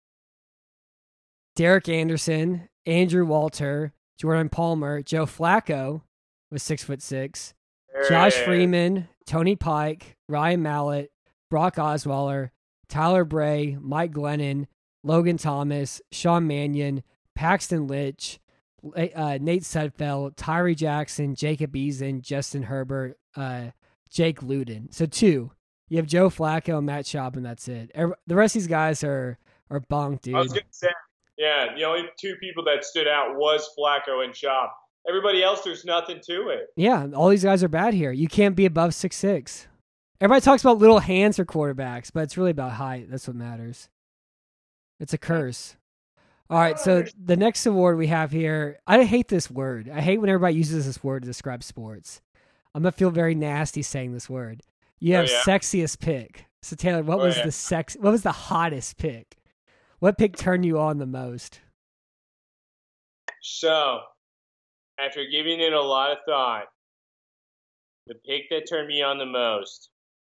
Derek Anderson, Andrew Walter, Jordan Palmer, Joe Flacco was 6'6". Josh Freeman, Tony Pike, Ryan Mallett, Brock Osweiler, Tyler Bray, Mike Glennon, Logan Thomas, Sean Mannion, Paxton Lynch, Nate Sudfeld, Tyree Jackson, Jacob Eason, Justin Herbert, Jake Luden. So 2. You have Joe Flacco and Matt Schaub, and that's it. The rest of these guys are bunk, dude. I was going to say, yeah, the only 2 people that stood out was Flacco and Schaub. Everybody else, there's nothing to it. Yeah, all these guys are bad here. You can't be above 6'6". Everybody talks about little hands for quarterbacks, but it's really about height. That's what matters. It's a curse. All right, so the next award we have here, I hate this word. I hate when everybody uses this word to describe sports. I'm going to feel very nasty saying this word. You have sexiest pick. So Taylor, what was the hottest pick? What pick turned you on the most? So, after giving it a lot of thought, the pick that turned me on the most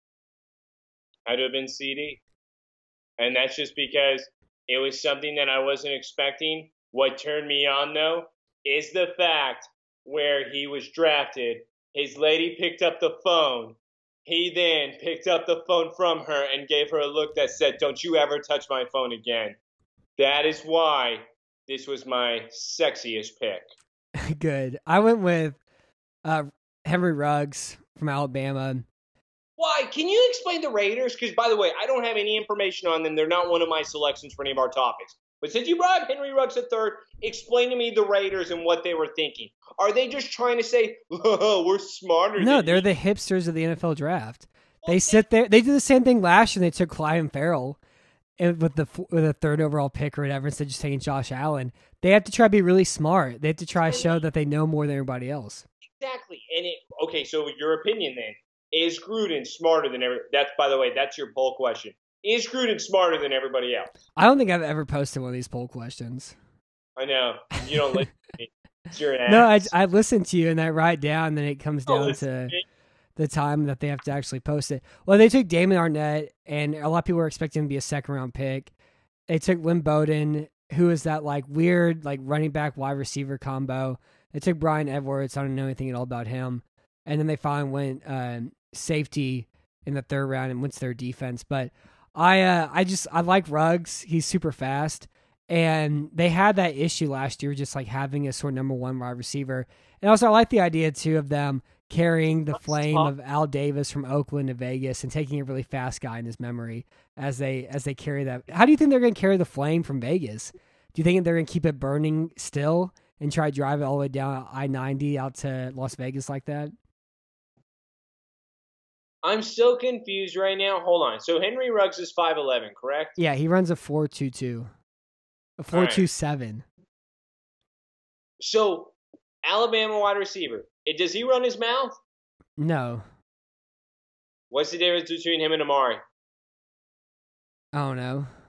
had to have been CD. And that's just because it was something that I wasn't expecting. What turned me on, though, is the fact where he was drafted, his lady picked up the phone. He then picked up the phone from her and gave her a look that said, "Don't you ever touch my phone again." That is why this was my sexiest pick. Good. I went with Henry Ruggs from Alabama. Why? Can you explain the Raiders? Because, by the way, I don't have any information on them. They're not one of my selections for any of our topics. But since you brought up Henry Ruggs at third, explain to me the Raiders and what they were thinking. Are they just trying to say, "Oh, we're smarter"? No, they're the hipsters of the NFL draft. They sit there. They did the same thing last year. They took Clyde Farrell with a 3rd overall pick or whatever instead of just taking Josh Allen. They have to try to be really smart. They have to try to show that they know more than everybody else. Exactly. Okay, so your opinion then. Is Gruden smarter than that's, by the way, that's your poll question. Is Gruden smarter than everybody else? I don't think I've ever posted one of these poll questions. I know. You don't listen to me. It's your ass. No, I listen to you and I write down, then it comes down to the time that they have to actually post it. Well, they took Damon Arnett, and a lot of people were expecting him to be a 2nd-round pick. They took Lynn Bowden, who is that weird running back wide receiver combo. They took Brian Edwards. I don't know anything at all about him. And then they finally went safety in the 3rd round and went to their defense. But I like Ruggs. He's super fast. And they had that issue last year, just having a sort of number 1 wide receiver. And also I like the idea too of them carrying the flame of Al Davis from Oakland to Vegas and taking a really fast guy in his memory as they carry that. How do you think they're going to carry the flame from Vegas? Do you think they're going to keep it burning still and try to drive it all the way down I-90 out to Las Vegas like that? I'm still confused right now. Hold on. So Henry Ruggs is 5'11", correct? Yeah, he runs a 4.22, a 4.27. Right. So Alabama wide receiver. Does he run his mouth? No. What's the difference between him and Amari? I don't know.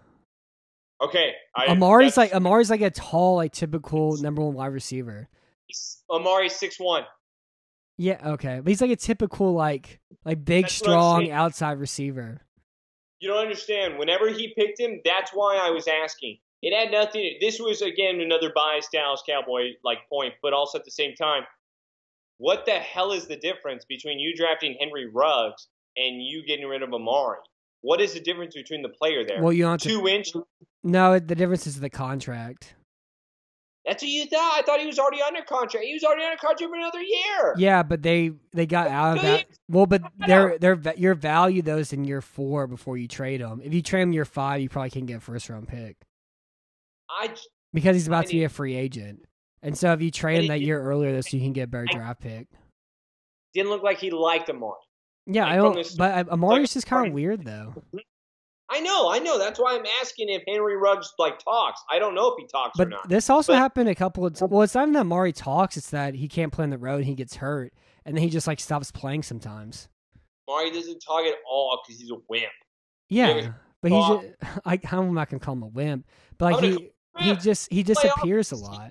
Okay. Amari's like a tall, like typical number one wide receiver. Amari's 6'1". Yeah, okay. But he's like a typical like big, That's strong outside receiver. You don't understand. Whenever he picked him, that's why I was asking. It had nothing. This was again another biased Dallas Cowboy like point, but also at the same time, what the hell is the difference between you drafting Henry Ruggs and you getting rid of Amari? What is the difference between the player there? Well, you don't 2 inch. No, the difference is the contract. That's what you thought. I thought he was already under contract. He was already under contract for another year. Yeah, but they got out of that. Well, but your value those in year 4 before you trade them. If you trade him year 5, you probably can't get a first round pick. Because he's about to be a free agent. And so if you trade him that year earlier, so you can get a better draft pick. Didn't look like he liked Amari. Yeah, I don't. But Amari's just kind of weird, though. I know. That's why I'm asking if Henry Ruggs like talks. I don't know if he talks or not. But this also happened a couple of times. Well, it's not even that Amari talks. It's that he can't play on the road and he gets hurt. And then he just like stops playing sometimes. Amari doesn't talk at all because he's a wimp. Yeah, but he's just, I'm not going to call him a wimp. But like he disappears a lot.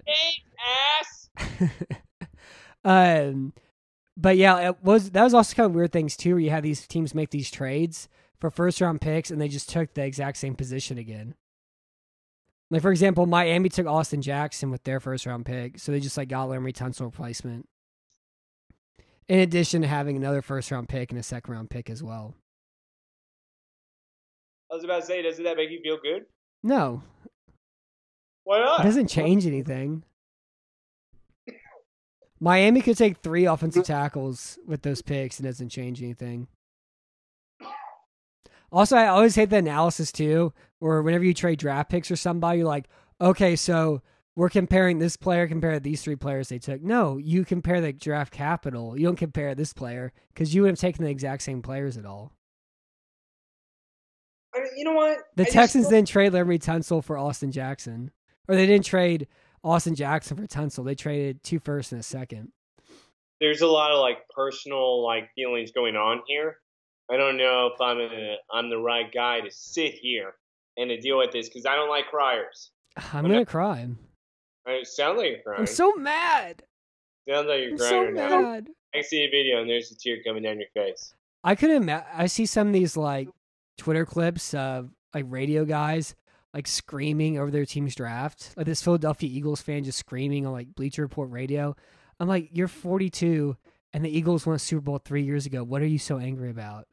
Ass. But yeah, that was also kind of weird things too, where you have these teams make these trades for first round picks and they just took the exact same position again. Like for example, Miami took Austin Jackson with their first round pick, so they just like got Laremy Tunsil replacement. In addition to having another first round pick and a second round pick as well. I was about to say, doesn't that make you feel good? No. Why not? It doesn't change anything. Miami could take 3 offensive tackles with those picks and it doesn't change anything. Also, I always hate the analysis too, where whenever you trade draft picks or somebody, you're like, okay, so we're comparing this player compared to these 3 players they took. No, you compare the draft capital. You don't compare this player because you would have taken the exact same players at all. You know what? The Texans didn't trade Laremy Tunsil for Austin Jackson. Or they didn't trade Austin Jackson for Tunsil. They traded 2 firsts and a second. There's a lot of like personal like feelings going on here. I don't know if I'm the right guy to sit here and to deal with this because I don't like criers. I'm gonna cry. It sounds like you're crying. I'm so mad. Sounds like you're I'm crying so right mad. now. I see a video and there's a tear coming down your face. I couldn't. I see some of these like Twitter clips of like radio guys like screaming over their team's draft. Like this Philadelphia Eagles fan just screaming on like Bleacher Report radio. I'm like, you're 42 and the Eagles won a Super Bowl 3 years ago. What are you so angry about?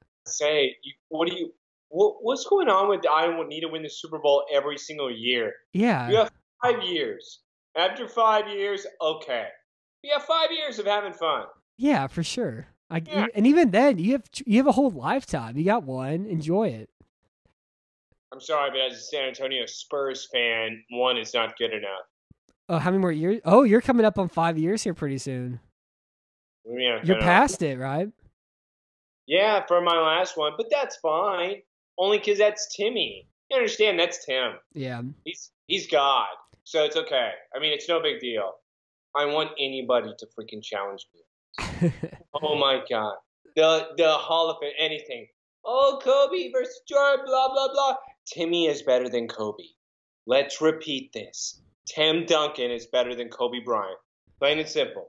What's going on with I need to win the Super Bowl every single year? Yeah. You have 5 years. After 5 years, okay. You have 5 years of having fun. Yeah, for sure. And even then, you have a whole lifetime. You got one. Enjoy it. I'm sorry, but as a San Antonio Spurs fan, 1 is not good enough. Oh, how many more years? Oh, you're coming up on 5 years here pretty soon. Yeah, you're past it, right? Yeah, for my last one, but that's fine. Only because that's Timmy. You understand? That's Tim. Yeah. He's God, so it's okay. I mean, it's no big deal. I want anybody to freaking challenge me. Oh my God, the Hall of Fame, anything. Oh, Kobe versus Jordan, blah blah blah. Timmy is better than Kobe. Let's repeat this. Tim Duncan is better than Kobe Bryant. Plain and simple.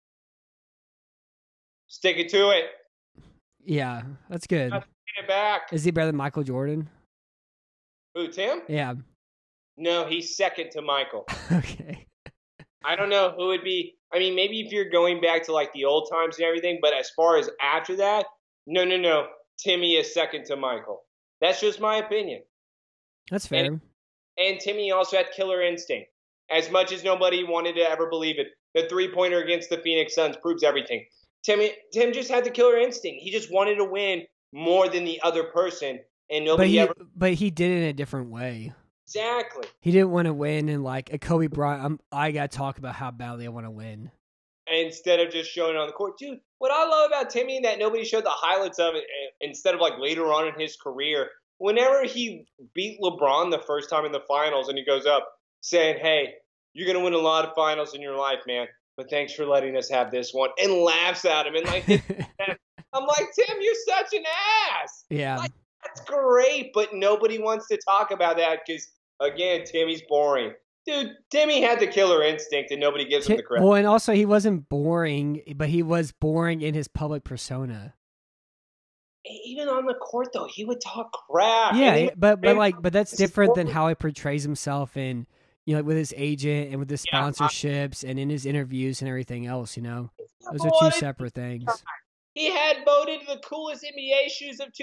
Stick it to it. Yeah, that's good. Let's get it back. Is he better than Michael Jordan? Who, Tim? Yeah. No, he's second to Michael. Okay. I don't know who would be. I mean, maybe if you're going back to like the old times and everything, but as far as after that, no. Timmy is second to Michael. That's just my opinion. That's fair. And Timmy also had killer instinct. As much as nobody wanted to ever believe it, the 3-pointer against the Phoenix Suns proves everything. Tim just had the killer instinct. He just wanted to win more than the other person, and nobody ever. But he did it in a different way. Exactly. He didn't want to win in like a Kobe Bryant. I got to talk about how badly I want to win. Instead of just showing it on the court. Dude, what I love about Timmy that nobody showed the highlights of it instead of like later on in his career, whenever he beat LeBron the first time in the finals and he goes up saying, hey, you're going to win a lot of finals in your life, man, but thanks for letting us have this one, and laughs at him. And like, I'm like, Tim, you're such an ass. Yeah. Like, that's great, but nobody wants to talk about that because Again, Timmy's boring. Dude, Timmy had the killer instinct and nobody gives him the credit. Well, and also he wasn't boring, but he was boring in his public persona. Even on the court, though, he would talk crap. Yeah, but that's different than how he portrays himself in, like with his agent and with his sponsorships and in his interviews and everything else. Those are two separate things. He had voted the coolest NBA shoes of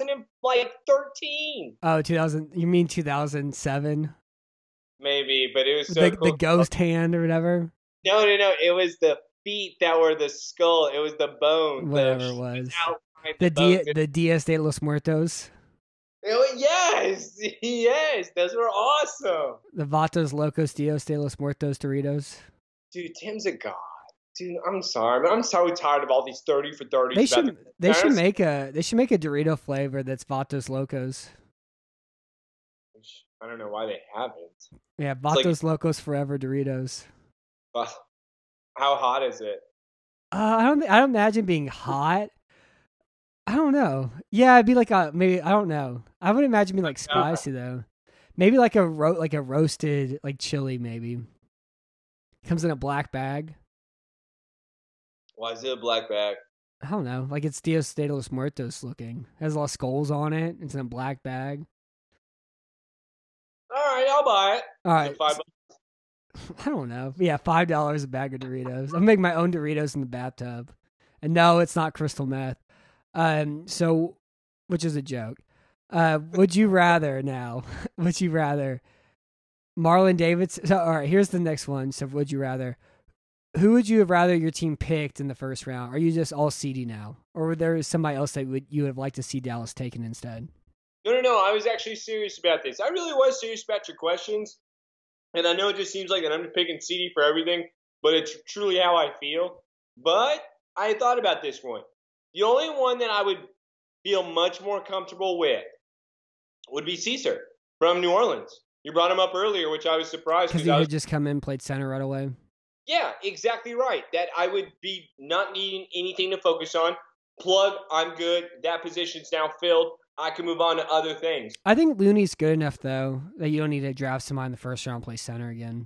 2013. Oh, 2000? You mean 2007? Maybe, but it was so cool. The ghost hand or whatever. No. It was the feet that were the skull. It was the bone. Whatever it was. The Dias de los Muertos. Oh, yes, those were awesome. The Vatos Locos Dios de los Muertos Doritos. Dude, Tim's a god. Dude, I'm sorry, but I'm so tired of all these 30 for 30s. They should make a Dorito flavor that's Vatos Locos. I don't know why they haven't. Yeah, Vatos Locos Forever Doritos. How hot is it? I don't imagine being hot. I don't know. Yeah, it'd be like maybe I don't know. I would imagine being like spicy though. Maybe like a roasted like chili maybe. Comes in a black bag. Why is it a black bag? I don't know. Like it's Dios de los Muertos looking. It has a lot of skulls on it. It's in a black bag. All right, I'll buy it. All right. $5. I don't know. Yeah, $5 a bag of Doritos. I'm making my own Doritos in the bathtub. And no, it's not crystal meth. So, which is a joke. Would you rather now? Would you rather Marlon Davidson? So, all right, here's the next one. So, would you rather? Who would you have rather your team picked in the first round? Are you just all CD now, or would there somebody else that you would have liked to see Dallas taken instead? No. I was actually serious about this. I really was serious about your questions, and I know it just seems like that I'm picking CD for everything, but it's truly how I feel. But I thought about this one. The only one that I would feel much more comfortable with would be Caesar from New Orleans. You brought him up earlier, which I was surprised. Because he had just come in, played center right away. Yeah, exactly right. That I would be not needing anything to focus on. Plug, I'm good. That position's now filled. I can move on to other things. I think Looney's good enough, though, that you don't need to draft somebody in the first round play center again.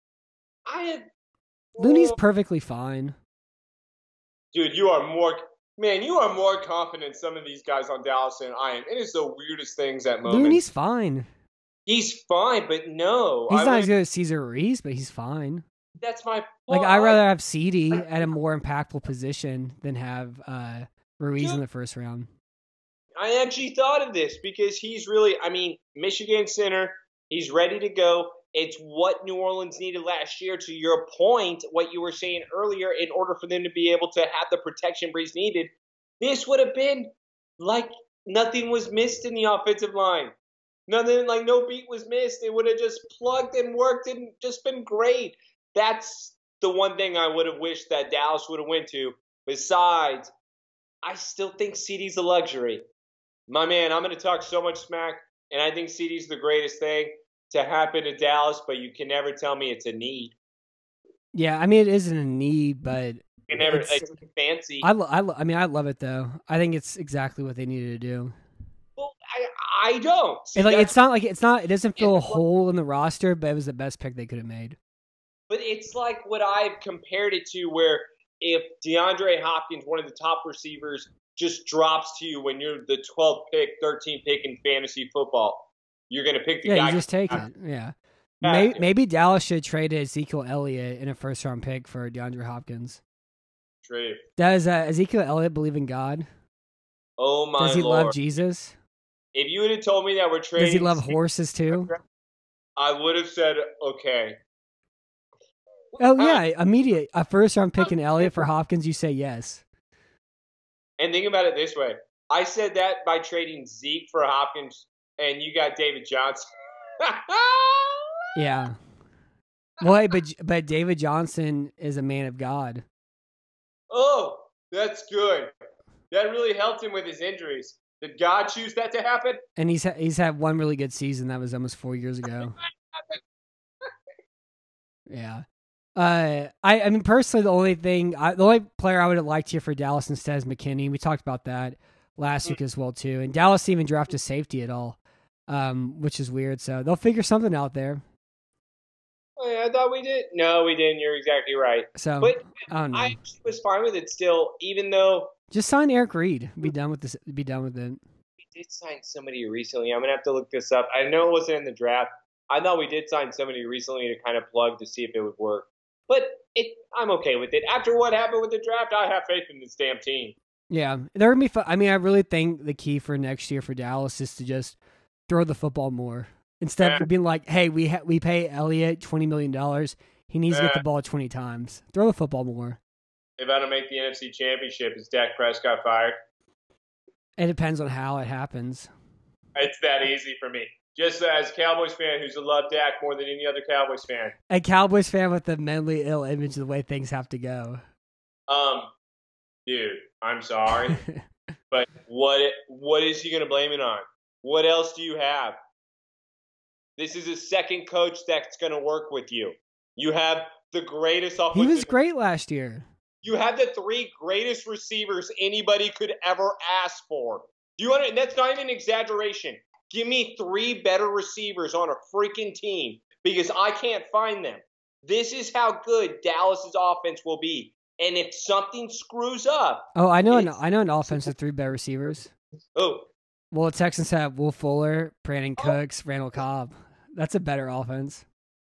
Looney's perfectly fine. Dude, you are more confident in some of these guys on Dallas than I am. It is the weirdest things at moment. Looney's fine. He's fine, but no. He's not as good as Cesar Ruiz, but he's fine. That's my point. Like, I'd rather have CD at a more impactful position than have Ruiz in the first round. I actually thought of this because he's really, Michigan center. He's ready to go. It's what New Orleans needed last year. To your point, what you were saying earlier, in order for them to be able to have the protection Breeze needed, this would have been like nothing was missed in the offensive line. Nothing, like no beat was missed. It would have just plugged and worked and just been great. That's the one thing I would have wished that Dallas would have went to. Besides, I still think CD's a luxury. My man, I'm going to talk so much smack, and I think CD's the greatest thing to happen to Dallas, but you can never tell me it's a need. Yeah, it isn't a need, but it's fancy. I love it though. I think it's exactly what they needed to do. Well, I don't. See, it doesn't fill a hole in the roster, but it was the best pick they could have made. But it's like what I've compared it to, where if DeAndre Hopkins, one of the top receivers, just drops to you when you're the 12th pick, 13th pick in fantasy football, you're going to pick the guy. Yeah, you just take it. Yeah. Maybe Dallas should trade Ezekiel Elliott in a first-round pick for DeAndre Hopkins. True. Does Ezekiel Elliott believe in God? Oh, my Lord. Does he love Jesus? If you would have told me that we're trading... Does he love horses, too? I would have said, okay. Oh, yeah. Immediate. A first-round pick in Elliott for Hopkins, you say yes. And think about it this way. I said that by trading Zeke for Hopkins, and you got David Johnson. Yeah. Well, but David Johnson is a man of God. Oh, that's good. That really helped him with his injuries. Did God choose that to happen? And he's had one really good season. That was almost 4 years ago. Yeah. Personally, the only player I would have liked here for Dallas instead is McKinney. We talked about that last week as well too. And Dallas even drafted safety at all. which is weird. So they'll figure something out there. Oh, yeah, I thought we did. No, we didn't. You're exactly right. So, but I don't know. I actually was fine with it still, even though Just sign Eric Reed. Be done with this. Be done with it. we did sign somebody recently. I'm gonna have to look this up. I know it wasn't in the draft. I thought we did sign somebody recently to kind of plug to see if it would work. But I'm okay with it. After what happened with the draft, I have faith in this damn team. Yeah, they're gonna be fun. I mean, I really think the key for next year for Dallas is to just throw the football more instead of being like, "Hey, we pay Elliott $20 million. He needs to get the ball 20 times. Throw the football more." If I don't make the NFC Championship, is Dak Prescott fired? It depends on how it happens. It's that easy for me. Just as a Cowboys fan who's love Dak more than any other Cowboys fan. A Cowboys fan with a mentally ill image of the way things have to go. Dude, I'm sorry, but what is he going to blame it on? What else do you have? This is a second coach that's going to work with you. You have the greatest offensive. He was great last year. You have the 3 greatest receivers anybody could ever ask for. Do you understand? That's not even an exaggeration. Give me 3 better receivers on a freaking team because I can't find them. This is how good Dallas's offense will be. And if something screws up, I know an offense with 3 better receivers. Oh, well, the Texans have Will Fuller, Brandon Cooks, Randall Cobb. That's a better offense.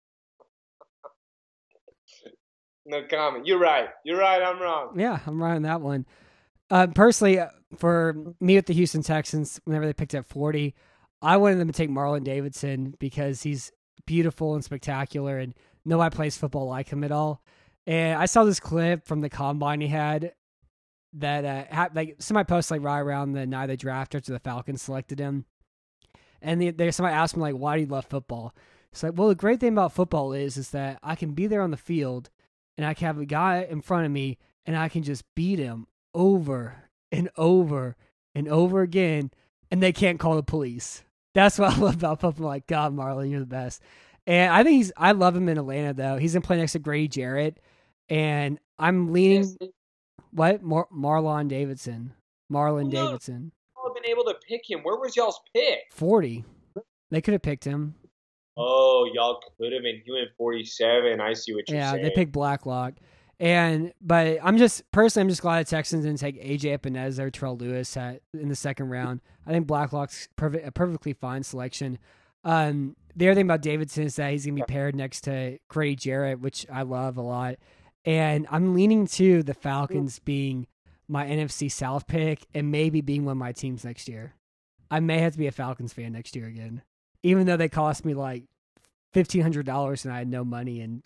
No comment. You're right. I'm wrong. Yeah, I'm right on that one. Personally, for me with the Houston Texans, whenever they picked up 40, I wanted them to take Marlon Davidson because he's beautiful and spectacular, and nobody plays football like him at all. And I saw this clip from the combine he had that somebody posted right around the night of the draft after the Falcons selected him, and somebody asked him why do you love football? It's like, well, the great thing about football is that I can be there on the field, and I can have a guy in front of me, and I can just beat him over and over and over again, and they can't call the police. That's what I love about football. Like, God, Marlon, you're the best. And I think I love him in Atlanta, though. He's going to play next to Grady Jarrett, and I'm leaning. What? Marlon Davidson. Davidson. Y'all have been able to pick him. Where was y'all's pick? 40. They could have picked him. Oh, y'all could have been. He went 47. I see what you're saying. Yeah, they picked Blacklock. But I'm just glad the Texans didn't take AJ Epineza or Terrell Lewis in the second round. I think Blacklock's a perfectly fine selection. The other thing about Davidson is that he's going to be paired next to Grady Jarrett, which I love a lot. And I'm leaning to the Falcons being my NFC South pick and maybe being one of my teams next year. I may have to be a Falcons fan next year again, even though they cost me $1,500 and I had no money in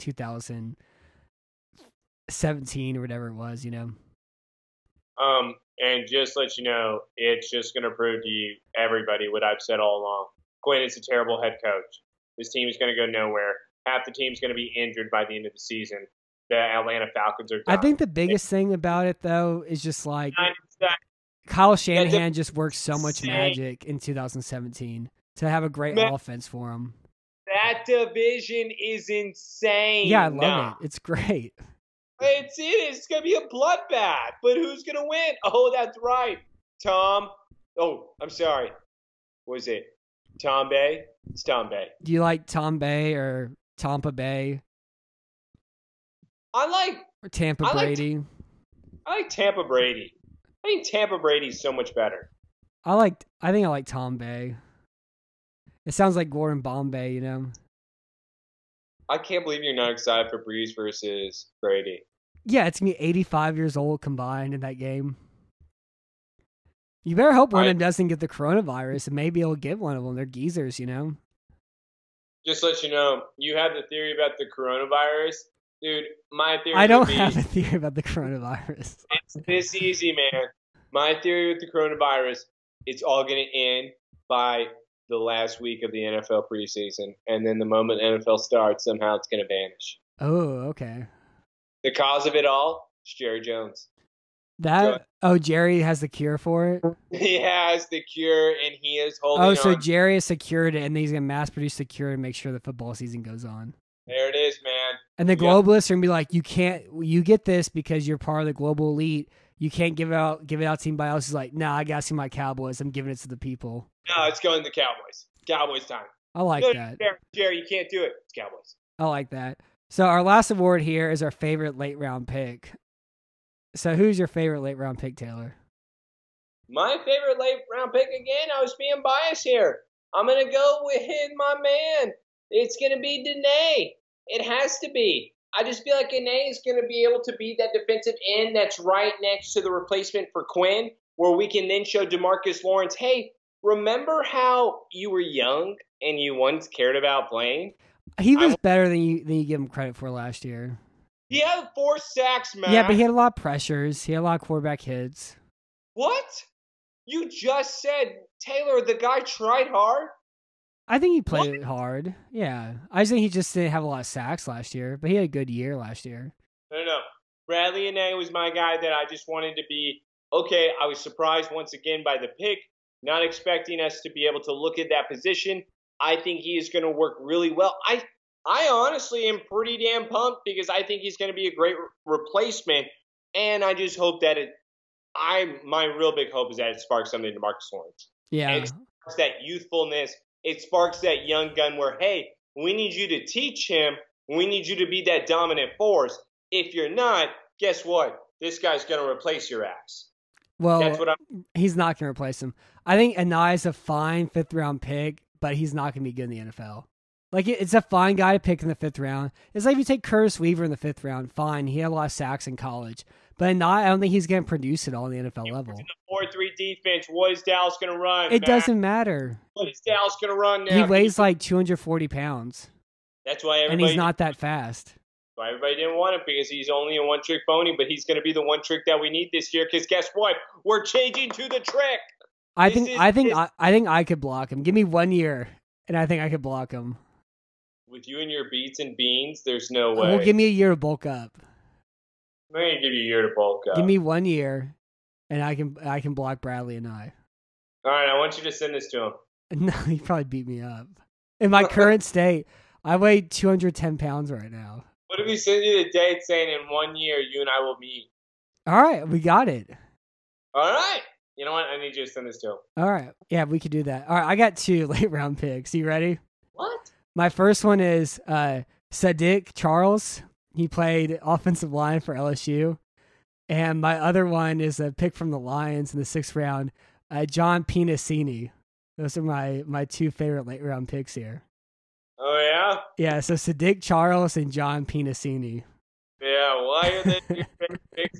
2017 or whatever it was, And just let you know, it's just going to prove to you, everybody, what I've said all along. Quinn is a terrible head coach. This team is going to go nowhere. Half the team's going to be injured by the end of the season. The Atlanta Falcons are done. I think the biggest thing about it, though, is just Kyle Shanahan just worked so much magic in 2017 to have a great offense for him. That division is insane. Yeah, I love it. It's great. It's going to be a bloodbath. But who's going to win? Oh, that's right. I'm sorry. What is it? Tom Bay? It's Tom Bay. Do you like Tom Bay or Tampa Bay? Or Tampa Brady. I like Tampa Brady. I think Tampa Brady's so much better. I think I like Tom Bay. It sounds like Gordon Bombay, I can't believe you're not excited for Breeze versus Brady. Yeah, it's going to be 85 years old combined in that game. You better hope one of them doesn't get the coronavirus, and maybe he'll get one of them. They're geezers, Just to let you know, you have the theory about the coronavirus. Dude, my theory I don't have a theory about the coronavirus. It's this easy, man. My theory with the coronavirus, it's all going to end by the last week of the NFL preseason. And then the moment NFL starts, somehow it's going to vanish. Oh, okay. The cause of it all is Jerry Jones. Jerry has the cure for it? He has the cure, and he is holding on. Oh, so Jerry has secured it, and he's going to mass produce the cure and make sure the football season goes on. There it is, man. And the globalists are going to be like, you get this because you're part of the global elite. You can't give it out to anybody else. He's like, nah, I got to see my Cowboys. I'm giving it to the people. No, it's going to the Cowboys. Cowboys time. I like No, that. Jerry, you can't do it. It's Cowboys. I like that. So our last award here is our favorite late round pick. So who's your favorite late round pick, Taylor? My favorite late round pick, again, I was being biased here. I'm going to go with my man. It's going to be Dene. It has to be. I just feel like Dene is going to be able to be that defensive end that's right next to the replacement for Quinn, where we can then show DeMarcus Lawrence, hey, remember how you were young and you once cared about playing? He was better than you give him credit for last year. He had 4 sacks, man. Yeah, but he had a lot of pressures. He had a lot of quarterback hits. What? You just said, Taylor, the guy tried hard? I think he played it hard. Yeah. I think he just didn't have a lot of sacks last year, but he had a good year last year. No. Bradley Anae was my guy that I just wanted to be, okay, I was surprised once again by the pick, not expecting us to be able to look at that position. I think he is going to work really well. I honestly am pretty damn pumped because I think he's going to be a great replacement, and I just hope that my real big hope is that it sparks something to Marcus Lawrence. Yeah. And it sparks that youthfulness. It sparks that young gun where, hey, we need you to teach him. We need you to be that dominant force. If you're not, guess what? This guy's going to replace your ass. Well, That's what he's not going to replace him. I think Anae's a fine 5th round pick, but he's not going to be good in the NFL. Like, it's a fine guy to pick in the 5th round. It's like if you take Curtis Weaver in the 5th round, fine. He had a lot of sacks in college. But I don't think he's going to produce it all in the NFL level. In the 4-3 defense, what is Dallas going to run? It doesn't matter. What is Dallas going to run now? He weighs like 240 pounds. That's why and he's not that fast. Why everybody didn't want him, because he's only a one-trick pony, but he's going to be the one trick that we need this year, because guess what? We're changing to the trick. I think I could block him. Give me 1 year, and I think I could block him. With you and your beats and beans, there's no way. Well, give me a year to bulk up. I'm going to give you a year to bulk up. Give me 1 year, and I can block Bradley and I. All right, I want you to send this to him. No, he probably beat me up. In my current state, I weigh 210 pounds right now. What if we send you the date saying in 1 year you and I will meet? All right, we got it. All right. You know what? I need you to send this to him. All right. Yeah, we could do that. All right, I got 2 late round picks. You ready? What? My first one is Sadiq Charles. He played offensive line for LSU. And my other one is a pick from the Lions in the 6th round, John Pinacini. Those are my 2 favorite late round picks here. Oh, yeah? Yeah, so Sadiq Charles and John Pinacini. Yeah, why are they your favorite picks,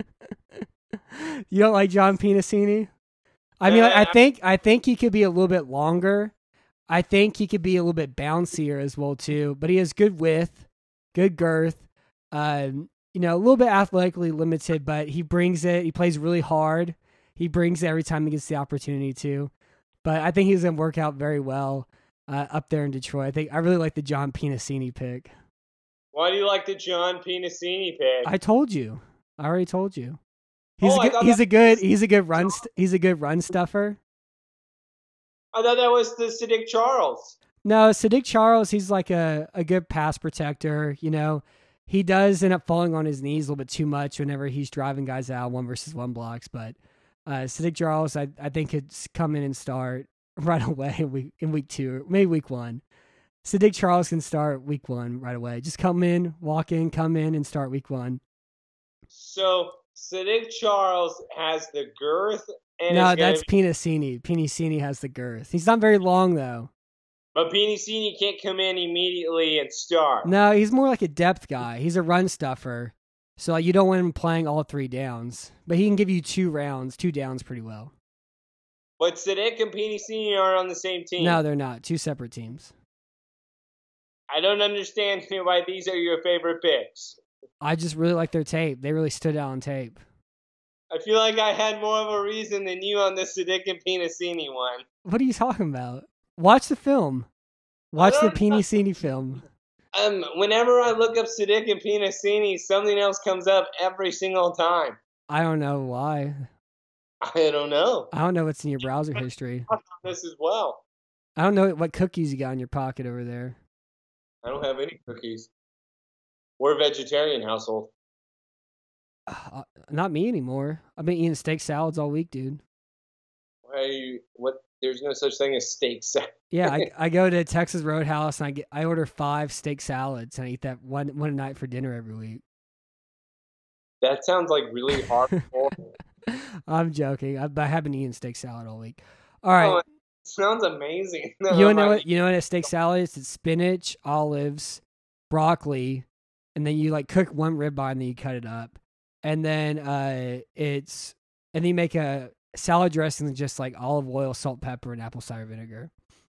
man? You don't like John Pinacini? I mean, I think he could be a little bit longer. I think he could be a little bit bouncier as well too. But he has good width, good girth. A little bit athletically limited, but he brings it. He plays really hard. He brings it every time he gets the opportunity to. But I think he's going to work out very well up there in Detroit. I really like the John Pinacini pick. Why do you like the John Pinacini pick? I told you. I already told you. He's a good run stuffer. I thought that was the Sadiq Charles. No, Sadiq Charles, he's like a good pass protector. You know, he does end up falling on his knees a little bit too much whenever he's driving guys out 1-versus-1 blocks. But Sadiq Charles, I think could come in and start right away in week 2, or maybe week 1. Sadiq Charles can start week 1 right away. Just come in, walk in, come in, and start week 1. So Sadiq Charles has the girth. And no, that's Pinacini. Pinacini has the girth. He's not very long, though. But Pinacini can't come in immediately and start. No, he's more like a depth guy. He's a run stuffer. So you don't want him playing all 3 downs. But he can give you 2 downs pretty well. But Sadiq and Pinacini aren't on the same team. No, they're not. 2 separate teams. I don't understand why these are your favorite picks. I just really like their tape. They really stood out on tape. I feel like I had more of a reason than you on the Sadiq and Pinacini one. What are you talking about? Watch the film. Watch the Pinacini film. Whenever I look up Sadiq and Pinacini, something else comes up every single time. I don't know why. I don't know. I don't know what's in your browser history. This as well. I don't know what cookies you got in your pocket over there. I don't have any cookies. We're a vegetarian household. Not me anymore. I've been eating steak salads all week, dude. What There's no such thing as steak salad. Yeah, I go to Texas Roadhouse and I order 5 steak salads and I eat that one night for dinner every week. That sounds like really hard. I'm joking. I haven't eaten steak salad all week. All right. Oh, it sounds amazing. No, You know what a steak salad is? It's spinach, olives, broccoli, and then you like cook one ribeye and then you cut it up. And then and then you make a salad dressing with just like olive oil, salt, pepper, and apple cider vinegar.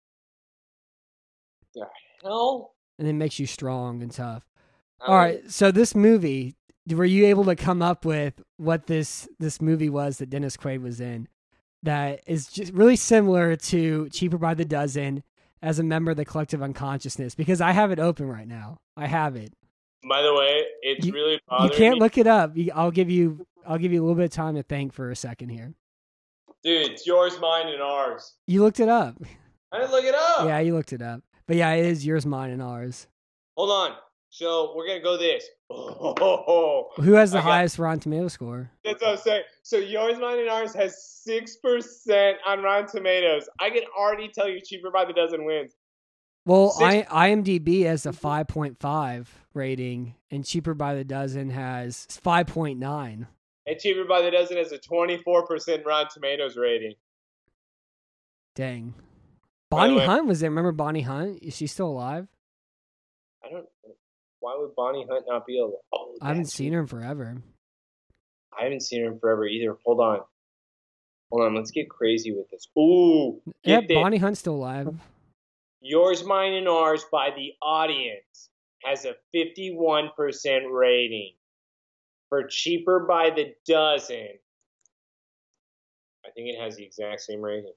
The hell? And it makes you strong and tough. All right. So this movie, were you able to come up with what this movie was that Dennis Quaid was in that is just really similar to Cheaper by the Dozen as a member of the collective unconsciousness? Because I have it open right now. I have it. By the way, it's really bothering me. You can't me. look it up. I'll give you a little bit of time to think for a second here. Dude, it's yours, mine, and ours. You looked it up. I didn't look it up. Yeah, you looked it up. But yeah, it is yours, mine, and ours. Hold on. So we're going to go this. Who has the highest Rotten Tomato score? That's what I'm saying. So yours, mine, and ours has 6% on Rotten Tomatoes. I can already tell you Cheaper by the Dozen wins. Well, IMDb has a 5.5 rating, and Cheaper by the Dozen has 5.9. And Cheaper by the Dozen has a 24% Rotten Tomatoes rating. Dang. Bonnie Hunt was there. Remember Bonnie Hunt? Is she still alive? I don't. Why would Bonnie Hunt not be alive? Oh, I haven't seen her in forever. I haven't seen her in forever either. Hold on. Let's get crazy with this. Ooh. Yeah, Bonnie Hunt's still alive. Yours, Mine, and Ours by the audience has a 51% rating. For Cheaper by the Dozen, I think it has the exact same rating.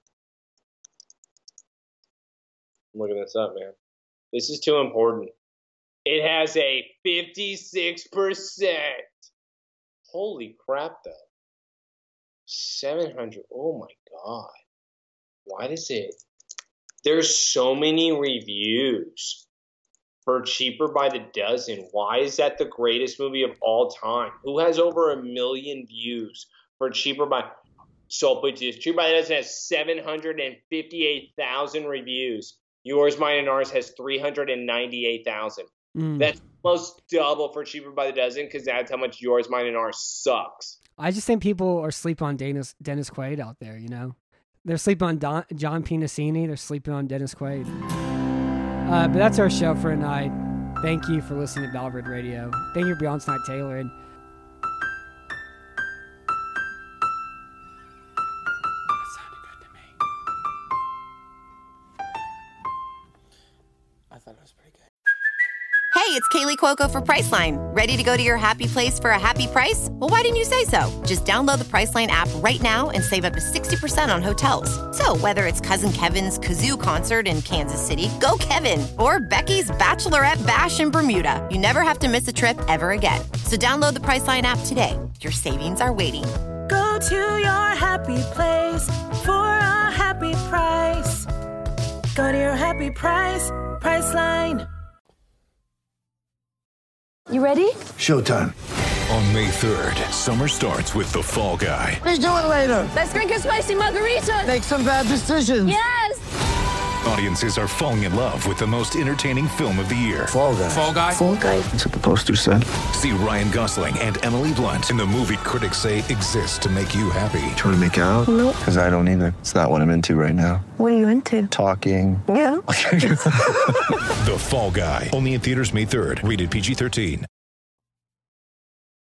I'm looking this up, man. This is too important. It has a 56%. Holy crap, though. 700. Oh, my God. Why does it? There's so many reviews for Cheaper by the Dozen. Why is that the greatest movie of all time? Who has over 1 million views for Cheaper by... So, but Cheaper by the Dozen has 758,000 reviews. Yours, Mine, and Ours has 398,000. That's almost double for Cheaper by the Dozen because that's how much Yours, Mine, and Ours sucks. I just think people are sleeping on Dennis Quaid out there, you know? They're sleeping on John Pinacini. They're sleeping on Dennis Quaid. But that's our show for tonight. Thank you for listening to Valverde Radio. Thank you, Beyond Tonight Taylor. And that sounded good to me. I thought it was pretty good. Hey, it's Kaylee Cuoco for Priceline. Ready to go to your happy place for a happy price? Well, why didn't you say so? Just download the Priceline app right now and save up to 60% on hotels. So whether it's Cousin Kevin's Kazoo Concert in Kansas City, go Kevin, or Becky's Bachelorette Bash in Bermuda, you never have to miss a trip ever again. So download the Priceline app today. Your savings are waiting. Go to your happy place for a happy price. Go to your happy price, Priceline. You ready? Showtime. On May 3rd, summer starts with The Fall Guy. Let's do it later. Let's drink a spicy margarita. Make some bad decisions. Yes. Audiences are falling in love with the most entertaining film of the year. Fall Guy. Fall Guy? Fall Guy. That's what the poster said. See Ryan Gosling and Emily Blunt in the movie critics say exists to make you happy. Trying to make it out? Nope. Because I don't either. It's not what I'm into right now. What are you into? Talking. Yeah. The Fall Guy. Only in theaters May 3rd. Rated PG-13.